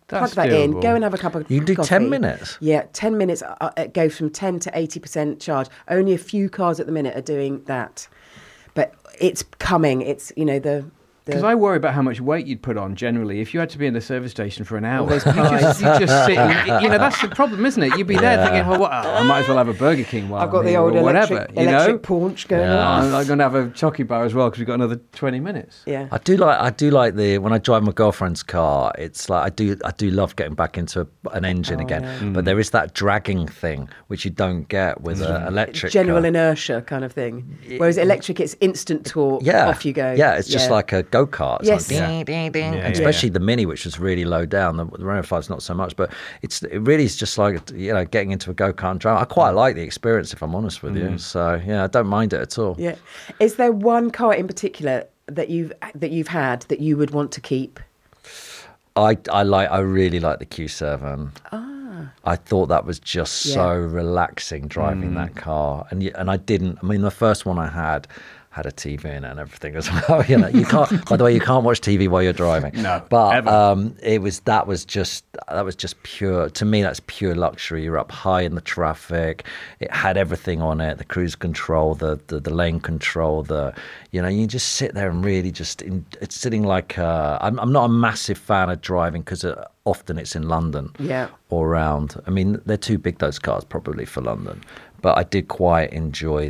Plug that in. doable. Go and have a cup of coffee. You can do 10 minutes. Yeah, 10 minutes. It goes from 10 to 80% charge. Only a few cars at the minute are doing that, but it's coming. It's Because I worry about how much weight you'd put on generally if you had to be in the service station for an hour. those You pies. just sit. That's the problem, isn't it? You'd be there thinking, well, I might as well have a Burger King while I've got I'm the here, old or electric whatever. paunch going Yeah. on. I'm going to have a chocky bar as well because we've got another 20 minutes. Yeah. I do like when I drive my girlfriend's car. It's like I do love getting back into an engine again. yeah. But there is that dragging thing which you don't get with an electric General car. inertia kind of thing. Whereas electric, it's instant torque. Yeah, Off you go. Yeah, it's just like a go kart. Yes. Like, ding, ding, ding. Yeah, And especially the Mini, which was really low down. The Renault 5's not so much, but it really is just like getting into a go kart and driving. I quite like the experience, if I'm honest with you. So yeah, I don't mind it at all. Yeah. Is there one car in particular that you've had that you would want to keep? I really like the Q7. I thought that was just so relaxing driving that car, and I didn't. I mean, the first one I had a TV in it and everything as well. You can't. By the way, you can't watch TV while you're driving. No, but ever. that was just pure. To me, that's pure luxury. You're up high in the traffic. It had everything on it: the cruise control, the lane control. You just sit there and really it's sitting like. I'm not a massive fan of driving because often it's in London. Yeah. Or around. I mean, they're too big, those cars, probably for London. But I did quite enjoy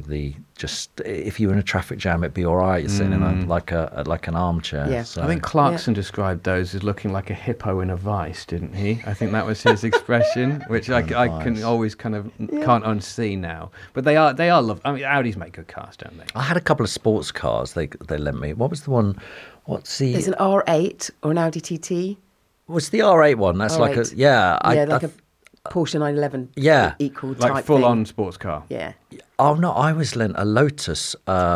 if you were in a traffic jam, it'd be all right. You're sitting in like an armchair. Yeah. So. I think Clarkson described those as looking like a hippo in a vice, didn't he? I think that was his expression, which I can always kind of can't unsee now. But they are lovely. I mean, Audis make good cars, don't they? I had a couple of sports cars they lent me. What was the one? There's an R8 or an Audi TT. What's the R8 one? That's like a like a Porsche 911 Yeah. equal Like type full-on thing. sports car. Yeah. Oh no, I was lent a Lotus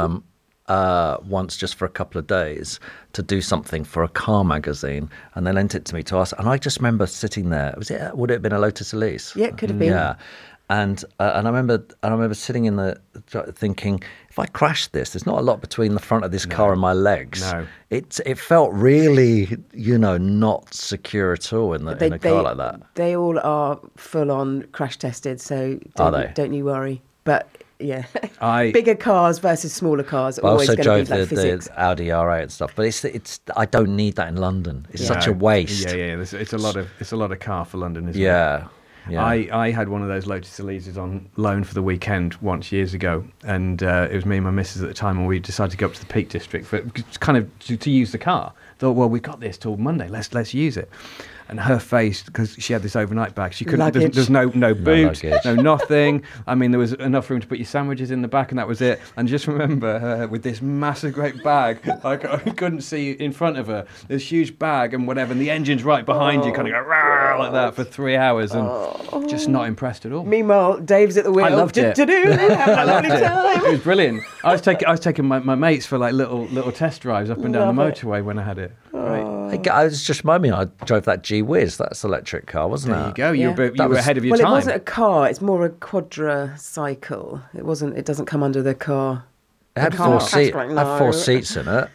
once just for a couple of days to do something for a car magazine, and they lent it to me to us. And I just remember sitting there. Would it have been a Lotus Elise? Yeah, it could have been. Yeah, and I remember sitting in the thinking, if I crash this, there's not a lot between the front of this car and my legs. No. It felt really not secure at all in a car like that. They all are full on crash tested, so don't you worry. But yeah, bigger cars versus smaller cars are I always also going to drove be like physics. the Audi R8 and stuff, but it's I don't need that in London. It's such a waste. Yeah. It's a lot of car for London, isn't it? Yeah. Yeah. I had one of those Lotus Elises on loan for the weekend once years ago, and it was me and my missus at the time, and we decided to go up to the Peak District for kind of to use the car. Thought, well, we've got this till Monday. Let's use it. And her face, because she had this overnight bag, she couldn't. There's no boot, no nothing. I mean, there was enough room to put your sandwiches in the back, and that was it. And just remember her with this massive, great bag. Like I couldn't see in front of her. This huge bag and whatever, and the engine's right behind you, kind of go rah, like that for 3 hours, and just not impressed at all. Meanwhile, Dave's at the wheel. I loved it. Have a lovely time. It was brilliant. I was taking my mates for like little test drives up and down the Love it. motorway when I had it. Right. I was just reminding me, I drove that G-Wiz. That's an electric car, wasn't There you it? go. You were ahead of your Well, time. it wasn't a car. It's more a quadricycle. It wasn't. It doesn't come under the car. It had The car had four no. seats in it.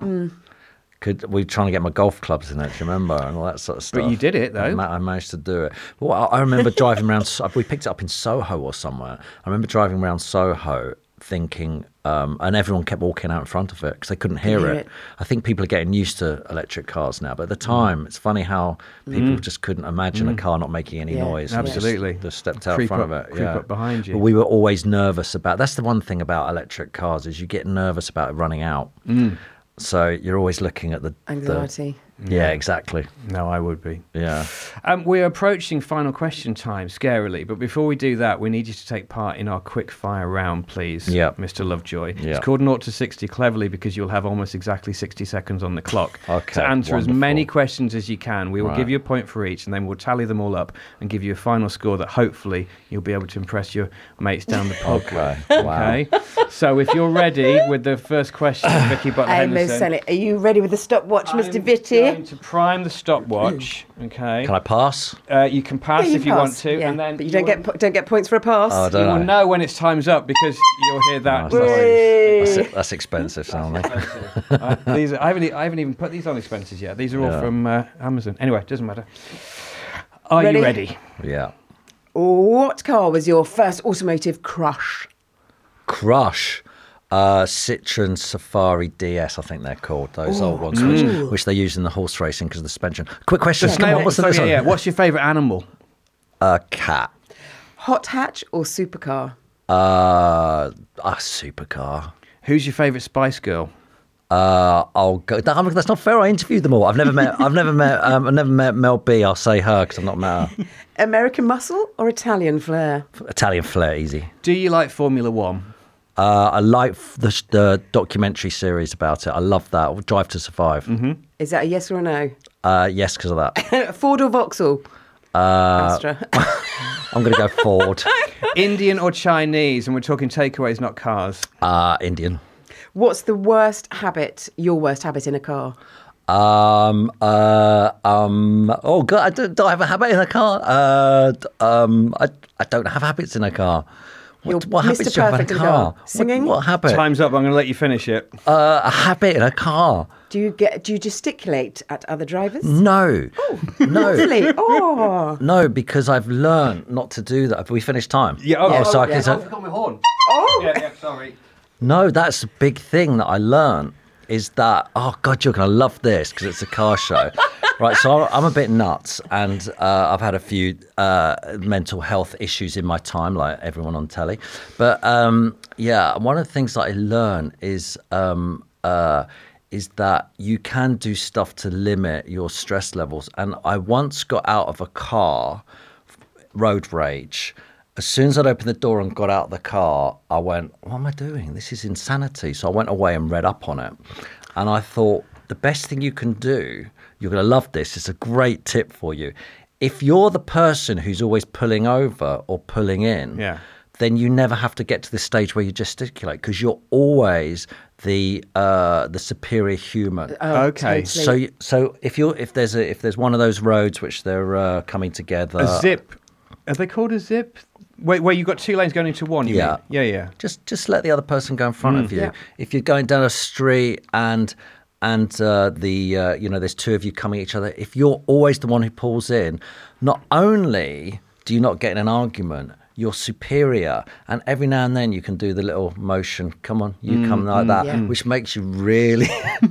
We were trying to get my golf clubs in it, do you remember, and all that sort of stuff. But you did it, though. I managed to do it. Well, I remember driving around. We picked it up in Soho or somewhere. I remember driving around Soho, thinking, and everyone kept walking out in front of it because they couldn't hear it. I think people are getting used to electric cars now, but at the time, it's funny how people just couldn't imagine a car not making any noise. and Absolutely. just stepped out Creep front up- of it. creep up behind you. But we were always nervous about. That's the one thing about electric cars is you get nervous about it running out. So you're always looking at the Anxiety. Yeah, exactly. No, I would be. Yeah. We're approaching final question time, scarily. But before we do that, we need you to take part in our quick fire round, please, Mr. Lovejoy. Yeah. It's called 0 to 60 cleverly because you'll have almost exactly 60 seconds on the clock Okay, to answer as wonderful. many questions as you can. We will Right. give you a point for each, and then we'll tally them all up and give you a final score that hopefully you'll be able to impress your mates down the pub. Okay. Wow. Okay. So if you're ready with the first question, Vicky Butler Hey, Ms. Henderson. Sennett, are you ready with the stopwatch, Mr. I'm going Vitti? to prime the stopwatch. Okay. Can I pass? You can pass Yeah, if you want pass. to, Yeah, and then but you don't get points for a pass. Oh, you don't will I? know when it's time's up because you'll hear that Oh, noise. That's expensive, sounding. I haven't even put these on expenses yet. These are all Yeah. from Amazon. Anyway, doesn't matter. Are Ready? you ready? Yeah. What car was your first automotive crush? Crush. Citroen Safari DS, I think they're called. Those old ones, which they use in the horse racing because of the suspension. Quick question. Come on, what's the next one? What's your favourite animal? Cat. Hot hatch or supercar? A supercar. Who's your favourite Spice Girl? I'll go. That's not fair. I interviewed them all. I've never met Mel B. I'll say her because I've not met her. American muscle or Italian flair? Italian flair, easy. Do you like Formula One? I like the documentary series about it. I love that. Drive to Survive. Mm-hmm. Is that a yes or a no? Yes, because of that. Ford or Vauxhall? Astra. I'm going to go Ford. Indian or Chinese? And we're talking takeaways, not cars. Indian. What's the worst habit, your worst habit in a car? Oh God, do I have a habit in a car? I don't have habits in a car. What habits do you have in a car? Singing? What habit? Time's up. I'm going to let you finish it. A habit in a car. Do you gesticulate at other drivers? No. No. Really? Oh. No, because I've learned not to do that. Have we finished time? Yeah. Oh, so I yeah. can. I forgot my horn. Oh. Yeah. Sorry. No, that's a big thing that I learned is that, oh God, you're going to love this because it's a car show. Right, so I'm a bit nuts and I've had a few mental health issues in my time, like everyone on telly. But yeah, one of the things that I learned is that you can do stuff to limit your stress levels. And I once got out of a car, road rage. As soon as I'd opened the door and got out of the car, I went, what am I doing? This is insanity. So I went away and read up on it. And I thought, the best thing you can do, you're going to love this, it's a great tip for you. If you're the person who's always pulling over or pulling in, then you never have to get to the stage where you gesticulate because you're always the superior human. Okay. Totally. So if there's one of those roads which they're coming together, A zip. Are they called a zip? Where you've got two lanes going into one, you mean? Yeah. Just let the other person go in front of you. Yeah. If you're going down a street and there's two of you coming at each other, if you're always the one who pulls in, not only do you not get in an argument, you're superior, and every now and then you can do the little motion, come on, you come like that, which makes you really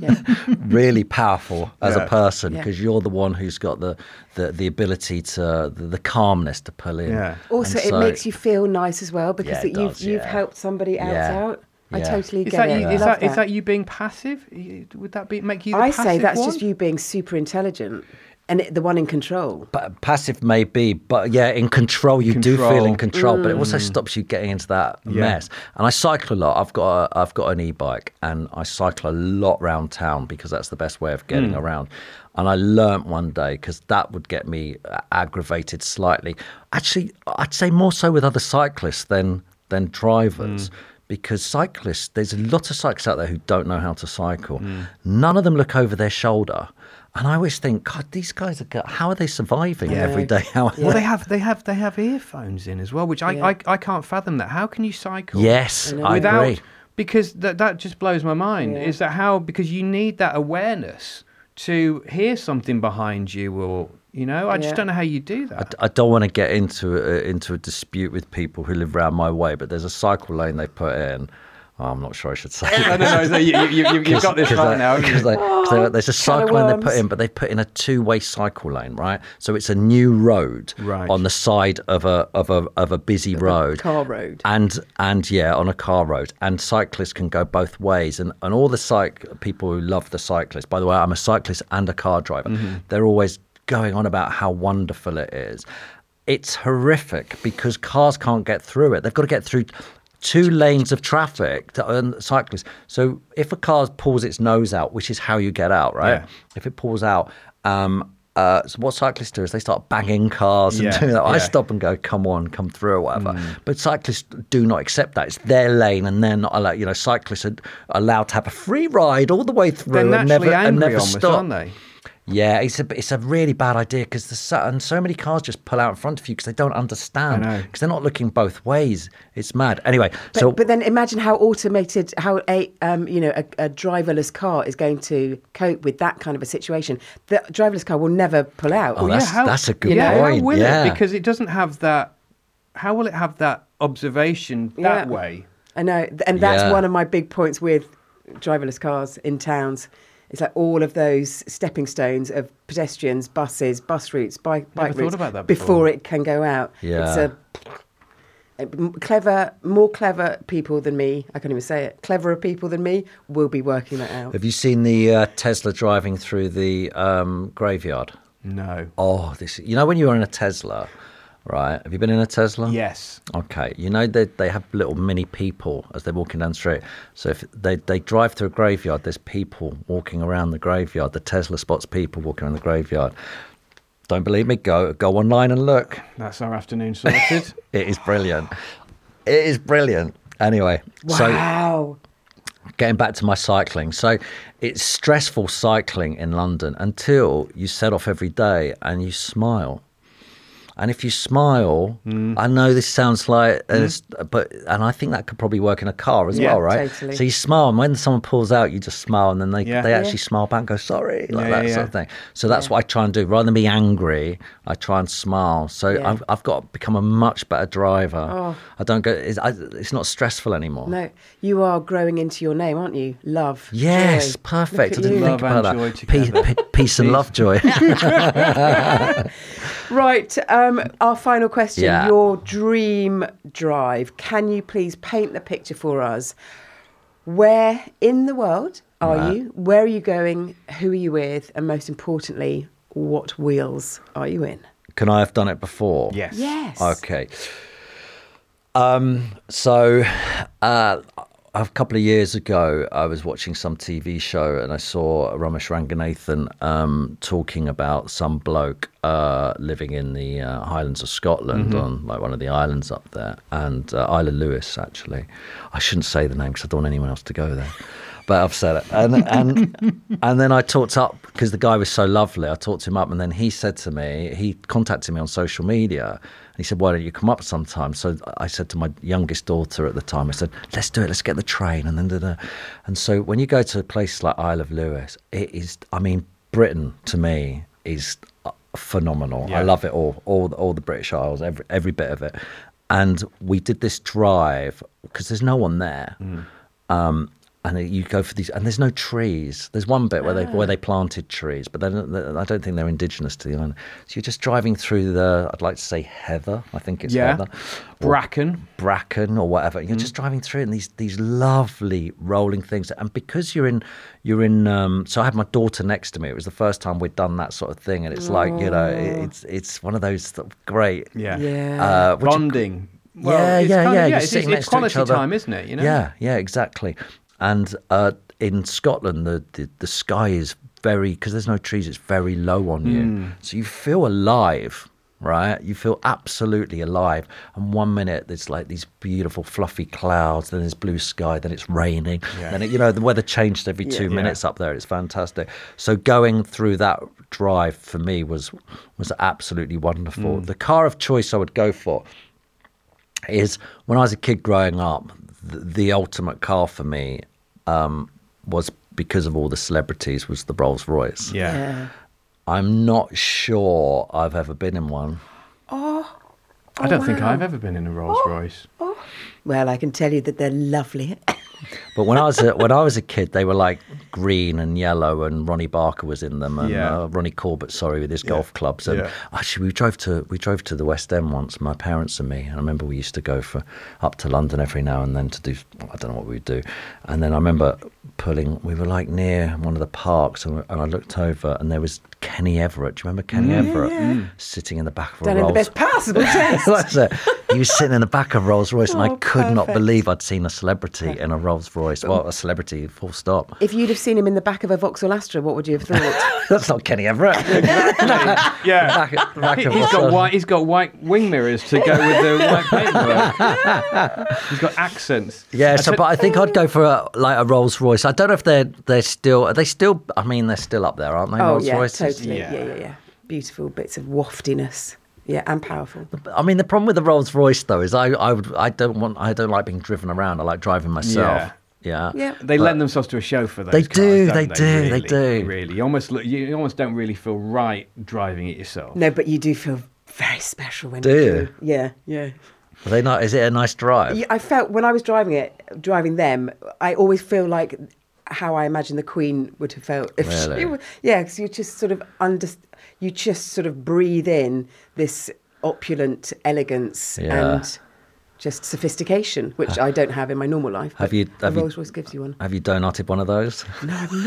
really powerful as a person because you're the one who's got the ability to the calmness to pull in. Also, it makes you feel nice as well because you've helped somebody else out. I totally get it. Is that you being passive? Would that make you the passive say that's one? just you being super intelligent and the one in control. But passive may be, but yeah, in control you do feel in control, but it also stops you getting into that mess. And I cycle a lot. I've got an e-bike and I cycle a lot around town because that's the best way of getting around. And I learnt one day, because that would get me aggravated slightly. Actually, I'd say more so with other cyclists than drivers. Because cyclists, there's a lot of cyclists out there who don't know how to cycle. None of them look over their shoulder. And I always think, God, these guys how are they surviving every day? Well, they have earphones in as well, which I can't fathom that. How can you cycle? Yes, I agree. Because that just blows my mind. Yeah. Is that because you need that awareness to hear something behind you, or I just don't know how you do that. I don't want to get into a dispute with people who live around my way, but there's a cycle lane they put in. I'm not sure I should say. No. You've got this right now. Because there's a cycle lane they put in, but they put in a two-way cycle lane, right? So it's a new road on the side of a busy road, car road, and on a car road, and cyclists can go both ways. And all the people who love the cyclists. By the way, I'm a cyclist and a car driver. They're always going on about how wonderful it is. It's horrific because cars can't get through it. They've got to get through two lanes of traffic to cyclists. So if a car pulls its nose out, which is how you get out, right? Yeah. If it pulls out, so what cyclists do is they start banging cars and doing that. I stop and go, come on, come through or whatever. But cyclists do not accept that. It's their lane and they're not allowed. Cyclists are allowed to have a free ride all the way through. They're naturally and never almost, stop. aren't they? Yeah, it's a really bad idea because so many cars just pull out in front of you because they don't understand, because they're not looking both ways. It's mad. Anyway, but then imagine how automated, how a driverless car is going to cope with that kind of a situation. The driverless car will never pull out. Oh, that's a good point. How will it? Because it doesn't have that. How will it have that observation that way? I know, and that's one of my big points with driverless cars in towns. It's like all of those stepping stones of pedestrians, buses, bus routes, bike routes. Thought about that before it can go out. Yeah. It's more clever people than me. I can't even say it. Cleverer people than me will be working that out. Have you seen the Tesla driving through the graveyard? No. Oh, when you're in a Tesla, right? Have you been in a Tesla? Yes. Okay. They have little mini people as they're walking down the street. So if they drive through a graveyard, there's people walking around the graveyard. The Tesla spots people walking around the graveyard. Don't believe me? Go online and look. That's our afternoon sorted. It is brilliant. It is brilliant. Anyway. Wow. So getting back to my cycling. So it's stressful cycling in London until you set off every day and you smile. And if you smile, I know this sounds like, and I think that could probably work in a car as well, right? Totally. So you smile, and when someone pulls out, you just smile, and then they actually smile back and go, sorry, like sort of thing. So that's what I try and do. Rather than be angry, I try and smile. So I've got to become a much better driver. Oh. I don't go, it's not stressful anymore. No, you are growing into your name, aren't you? Love. Yes, joy. perfect. I Look at didn't you. think about Love and that. joy together. Peace and love, joy. Right, our final question. Yeah. Your dream drive. Can you please paint the picture for us? Where in the world are you? Where are you going? Who are you with? And most importantly, what wheels are you in? Can I have done it before? Yes. Yes. Okay. A couple of years ago, I was watching some TV show and I saw Ramesh Ranganathan talking about some bloke living in the Highlands of Scotland on like one of the islands up there, and Isla Lewis, actually. I shouldn't say the name because I don't want anyone else to go there. But I've said it. And then I talked up, because the guy was so lovely, I talked him up, and then he said to me, he contacted me on social media, and he said, why don't you come up sometime? So I said to my youngest daughter at the time, I said, let's do it, let's get the train. And so when you go to a place like Isle of Lewis, it is, Britain to me is phenomenal. Yeah. I love it all the British Isles, every bit of it. And we did this drive, because there's no one there. And you go for these, and there's no trees. There's one bit where they planted trees, but I don't think they're indigenous to the island. So you're just driving through I'd like to say heather. I think it's heather, bracken or whatever. You're just driving through, and these lovely rolling things. And because you're in. So I had my daughter next to me. It was the first time we'd done that sort of thing, and it's like it's one of those great bonding. It's quality time, isn't it? You know? Yeah, exactly. And in Scotland, the sky is because there's no trees, it's very low on you. So you feel alive, right? You feel absolutely alive. And 1 minute there's like these beautiful fluffy clouds, then there's blue sky, then it's raining. Yeah. Then the weather changed every 2 minutes up there. It's fantastic. So going through that drive for me was absolutely wonderful. The car of choice I would go for is, when I was a kid growing up, the ultimate car for me was, because of all the celebrities, was the Rolls Royce. Yeah. I'm not sure I've ever been in one. I don't think I've ever been in a Rolls Royce. Well, I can tell you that they're lovely. But when I was a kid, they were like green and yellow, and Ronnie Barker was in them, and Ronnie Corbett, with his golf clubs. And actually, we drove to the West End once, my parents and me. And I remember we used to go up to London every now and then to do, I don't know what we'd do. And then I remember we were like near one of the parks, and I looked over, and there was Kenny Everett. Do you remember Kenny Everett sitting in the back of a Rolls? Done in the best possible taste. That's it. He was sitting in the back of Rolls Royce, and I Oh, could not perfect. believe I'd seen a celebrity in a Rolls Royce. Well, a celebrity, full stop. If you'd have seen him in the back of a Vauxhall Astra, what would you have thought? That's not Kenny Everett. Yeah. Back of He's got white wing mirrors to go with the white paintwork. He's got accents. Yeah, but I think I'd go for a Rolls Royce. I don't know if they're still. Are they still? I mean, they're still up there, aren't they? Oh, Rolls yeah, Royces? totally. Yeah. Yeah. Beautiful bits of waftiness. Yeah, and powerful. I mean, the problem with the Rolls Royce though is I don't like being driven around. I like driving myself. Yeah. They lend themselves to a chauffeur. Those They cars, do, don't they do, they Really, do. Really, you almost don't really feel right driving it yourself. No, but you do feel very special when Do you you? do. Yeah. Are they not? Is it a nice drive? I felt when I was driving them, I always feel like how I imagine the Queen would have felt if Really? she was. Yeah, because you just sort of breathe in this opulent elegance Yeah. and just sophistication, which I don't have in my normal life. Have but you- the have you- Rolls Royce gives you one. Have you donated one of those? No, I've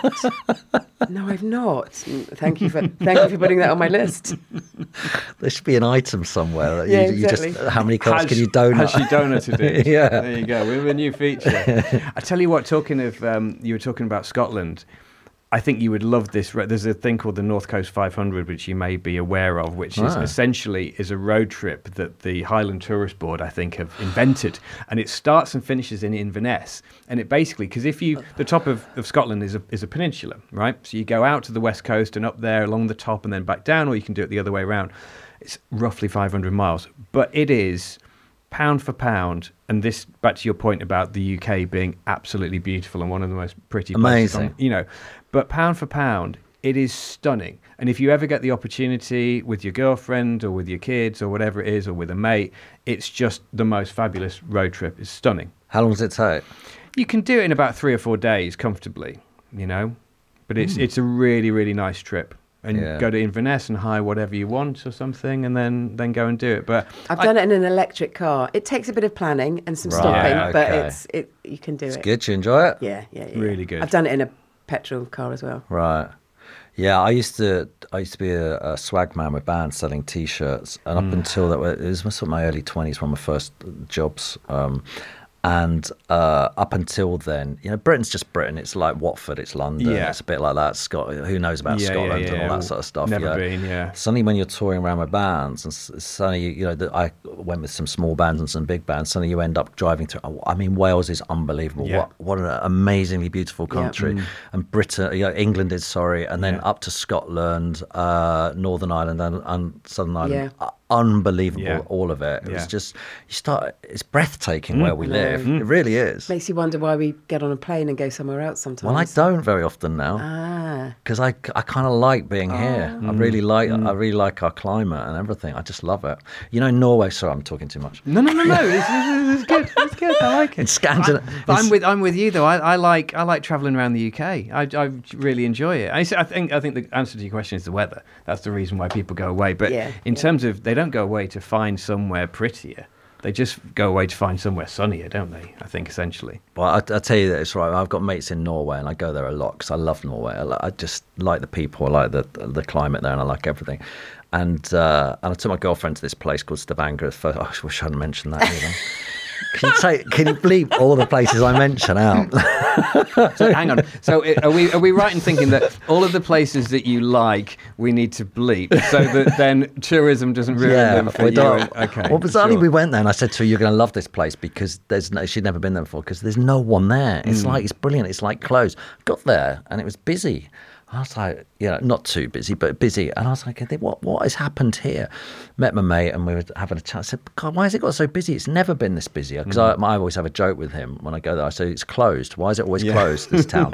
not. No, I've not. Thank you for putting that on my list. There should be an item somewhere. That Yeah, you just exactly. how many cars can you donate? Has she donated it? Yeah. There you go. We have a new feature. I tell you what, talking of, you were talking about Scotland. I think you would love this. There's a thing called the North Coast 500, which you may be aware of, which is essentially a road trip that the Highland Tourist Board, I think, have invented. And it starts and finishes in Inverness. And it basically, because the top of Scotland is a peninsula, right? So you go out to the west coast and up there along the top and then back down, or you can do it the other way around. It's roughly 500 miles. But it is pound for pound, and this back to your point about the UK being absolutely beautiful and one of the most pretty places, Amazing. but pound for pound, it is stunning. And if you ever get the opportunity with your girlfriend or with your kids or whatever it is, or with a mate, it's just the most fabulous road trip. It's stunning. How long does it take? You can do it in about 3 or 4 days comfortably, but it's a really, really nice trip. And go to Inverness and hire whatever you want or something, and then go and do it. But I've done it in an electric car. It takes a bit of planning and some stopping, Yeah, but okay. you can do it. Good. You enjoy it? Yeah. Really good. I've done it in a petrol car as well. Right. Yeah, I used to be a swag man with bands selling T-shirts, and up until that, it was sort of my early 20s, one of my first jobs. And up until then, Britain's just Britain. It's like Watford, it's London. Yeah. It's a bit like that. Who knows about Scotland and all that sort of stuff. Never been, yeah. Suddenly, when you're touring around with bands, and suddenly, I went with some small bands and some big bands. Suddenly, you end up driving through. I mean, Wales is unbelievable. Yeah. What an amazingly beautiful country. And Britain, England is and then up to Scotland, Northern Ireland, and Southern Ireland. Yeah. Unbelievable, all of it. It was just it's breathtaking where we live. It really is. Makes you wonder why we get on a plane and go somewhere else sometimes. Well, I don't very often now because I kind of like being here. I really like our climate and everything. I just love it. Norway. Sorry, I'm talking too much. No. It's good. It's good. I like it. In Scandinavia, I'm with you though. I like traveling around the UK. I really enjoy it. I think the answer to your question is the weather. That's the reason why people go away. But in terms of, they don't go away to find somewhere prettier. They just go away to find somewhere sunnier, don't they? I think essentially. Well, I tell you that it's right. I've got mates in Norway, and I go there a lot because I love Norway. I just like the people, I like the climate there, and I like everything. And I took my girlfriend to this place called Stavanger. I wish I hadn't mentioned that either. Can you bleep all the places I mention out? So hang on. So are we right in thinking that all of the places that you like, we need to bleep so that then tourism doesn't ruin them for you? Okay. Well, bizarrely, we went there, and I said to her, "You're going to love this place because she'd never been there before because there's no one there. It's it's brilliant. It's like closed." Got there, and it was busy. I was like, not too busy, but busy. And I was like, what has happened here? Met my mate and we were having a chat. I said, God, why has it got so busy? It's never been this busy. Because I always have a joke with him when I go there. I say, it's closed. Why is it always closed, this town?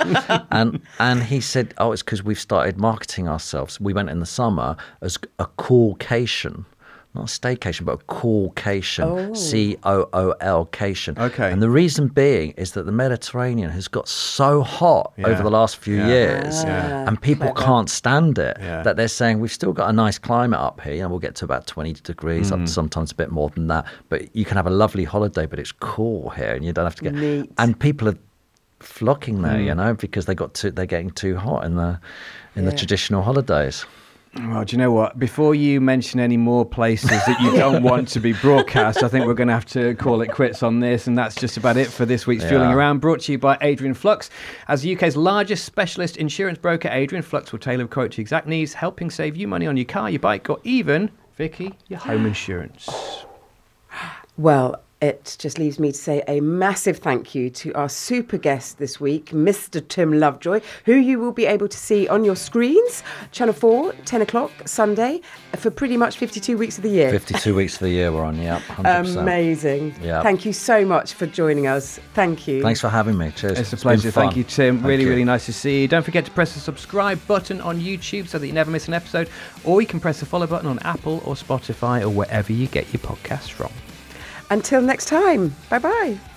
and he said, it's because we've started marketing ourselves. We went in the summer as a coolcation. Not a staycation, but a coolcation. COOL-cation. Okay. And the reason being is that the Mediterranean has got so hot over the last few years, and people can't stand it, that they're saying, we've still got a nice climate up here. We'll get to about 20 degrees, up to sometimes a bit more than that. But you can have a lovely holiday, but it's cool here, and you don't have to get... Neat. And people are flocking there, because they're getting too hot in the traditional holidays. Well, do you know what? Before you mention any more places that you don't want to be broadcast, I think we're going to have to call it quits on this. And that's just about it for this week's Fueling Around, brought to you by Adrian Flux. As the UK's largest specialist insurance broker, Adrian Flux will tailor a quote to your exact needs, helping save you money on your car, your bike, or even, Vicky, your home insurance. Well, it just leaves me to say a massive thank you to our super guest this week, Mr. Tim Lovejoy, who you will be able to see on your screens, Channel 4, 10 o'clock Sunday, for pretty much 52 weeks of the year. 52 weeks of the year we're on, 100%. Amazing. Yep. Thank you so much for joining us. Thank you. Thanks for having me. Cheers. It's a pleasure. Thank you, Tim. Really nice to see you. Don't forget to press the subscribe button on YouTube so that you never miss an episode, or you can press the follow button on Apple or Spotify or wherever you get your podcasts from. Until next time, bye-bye.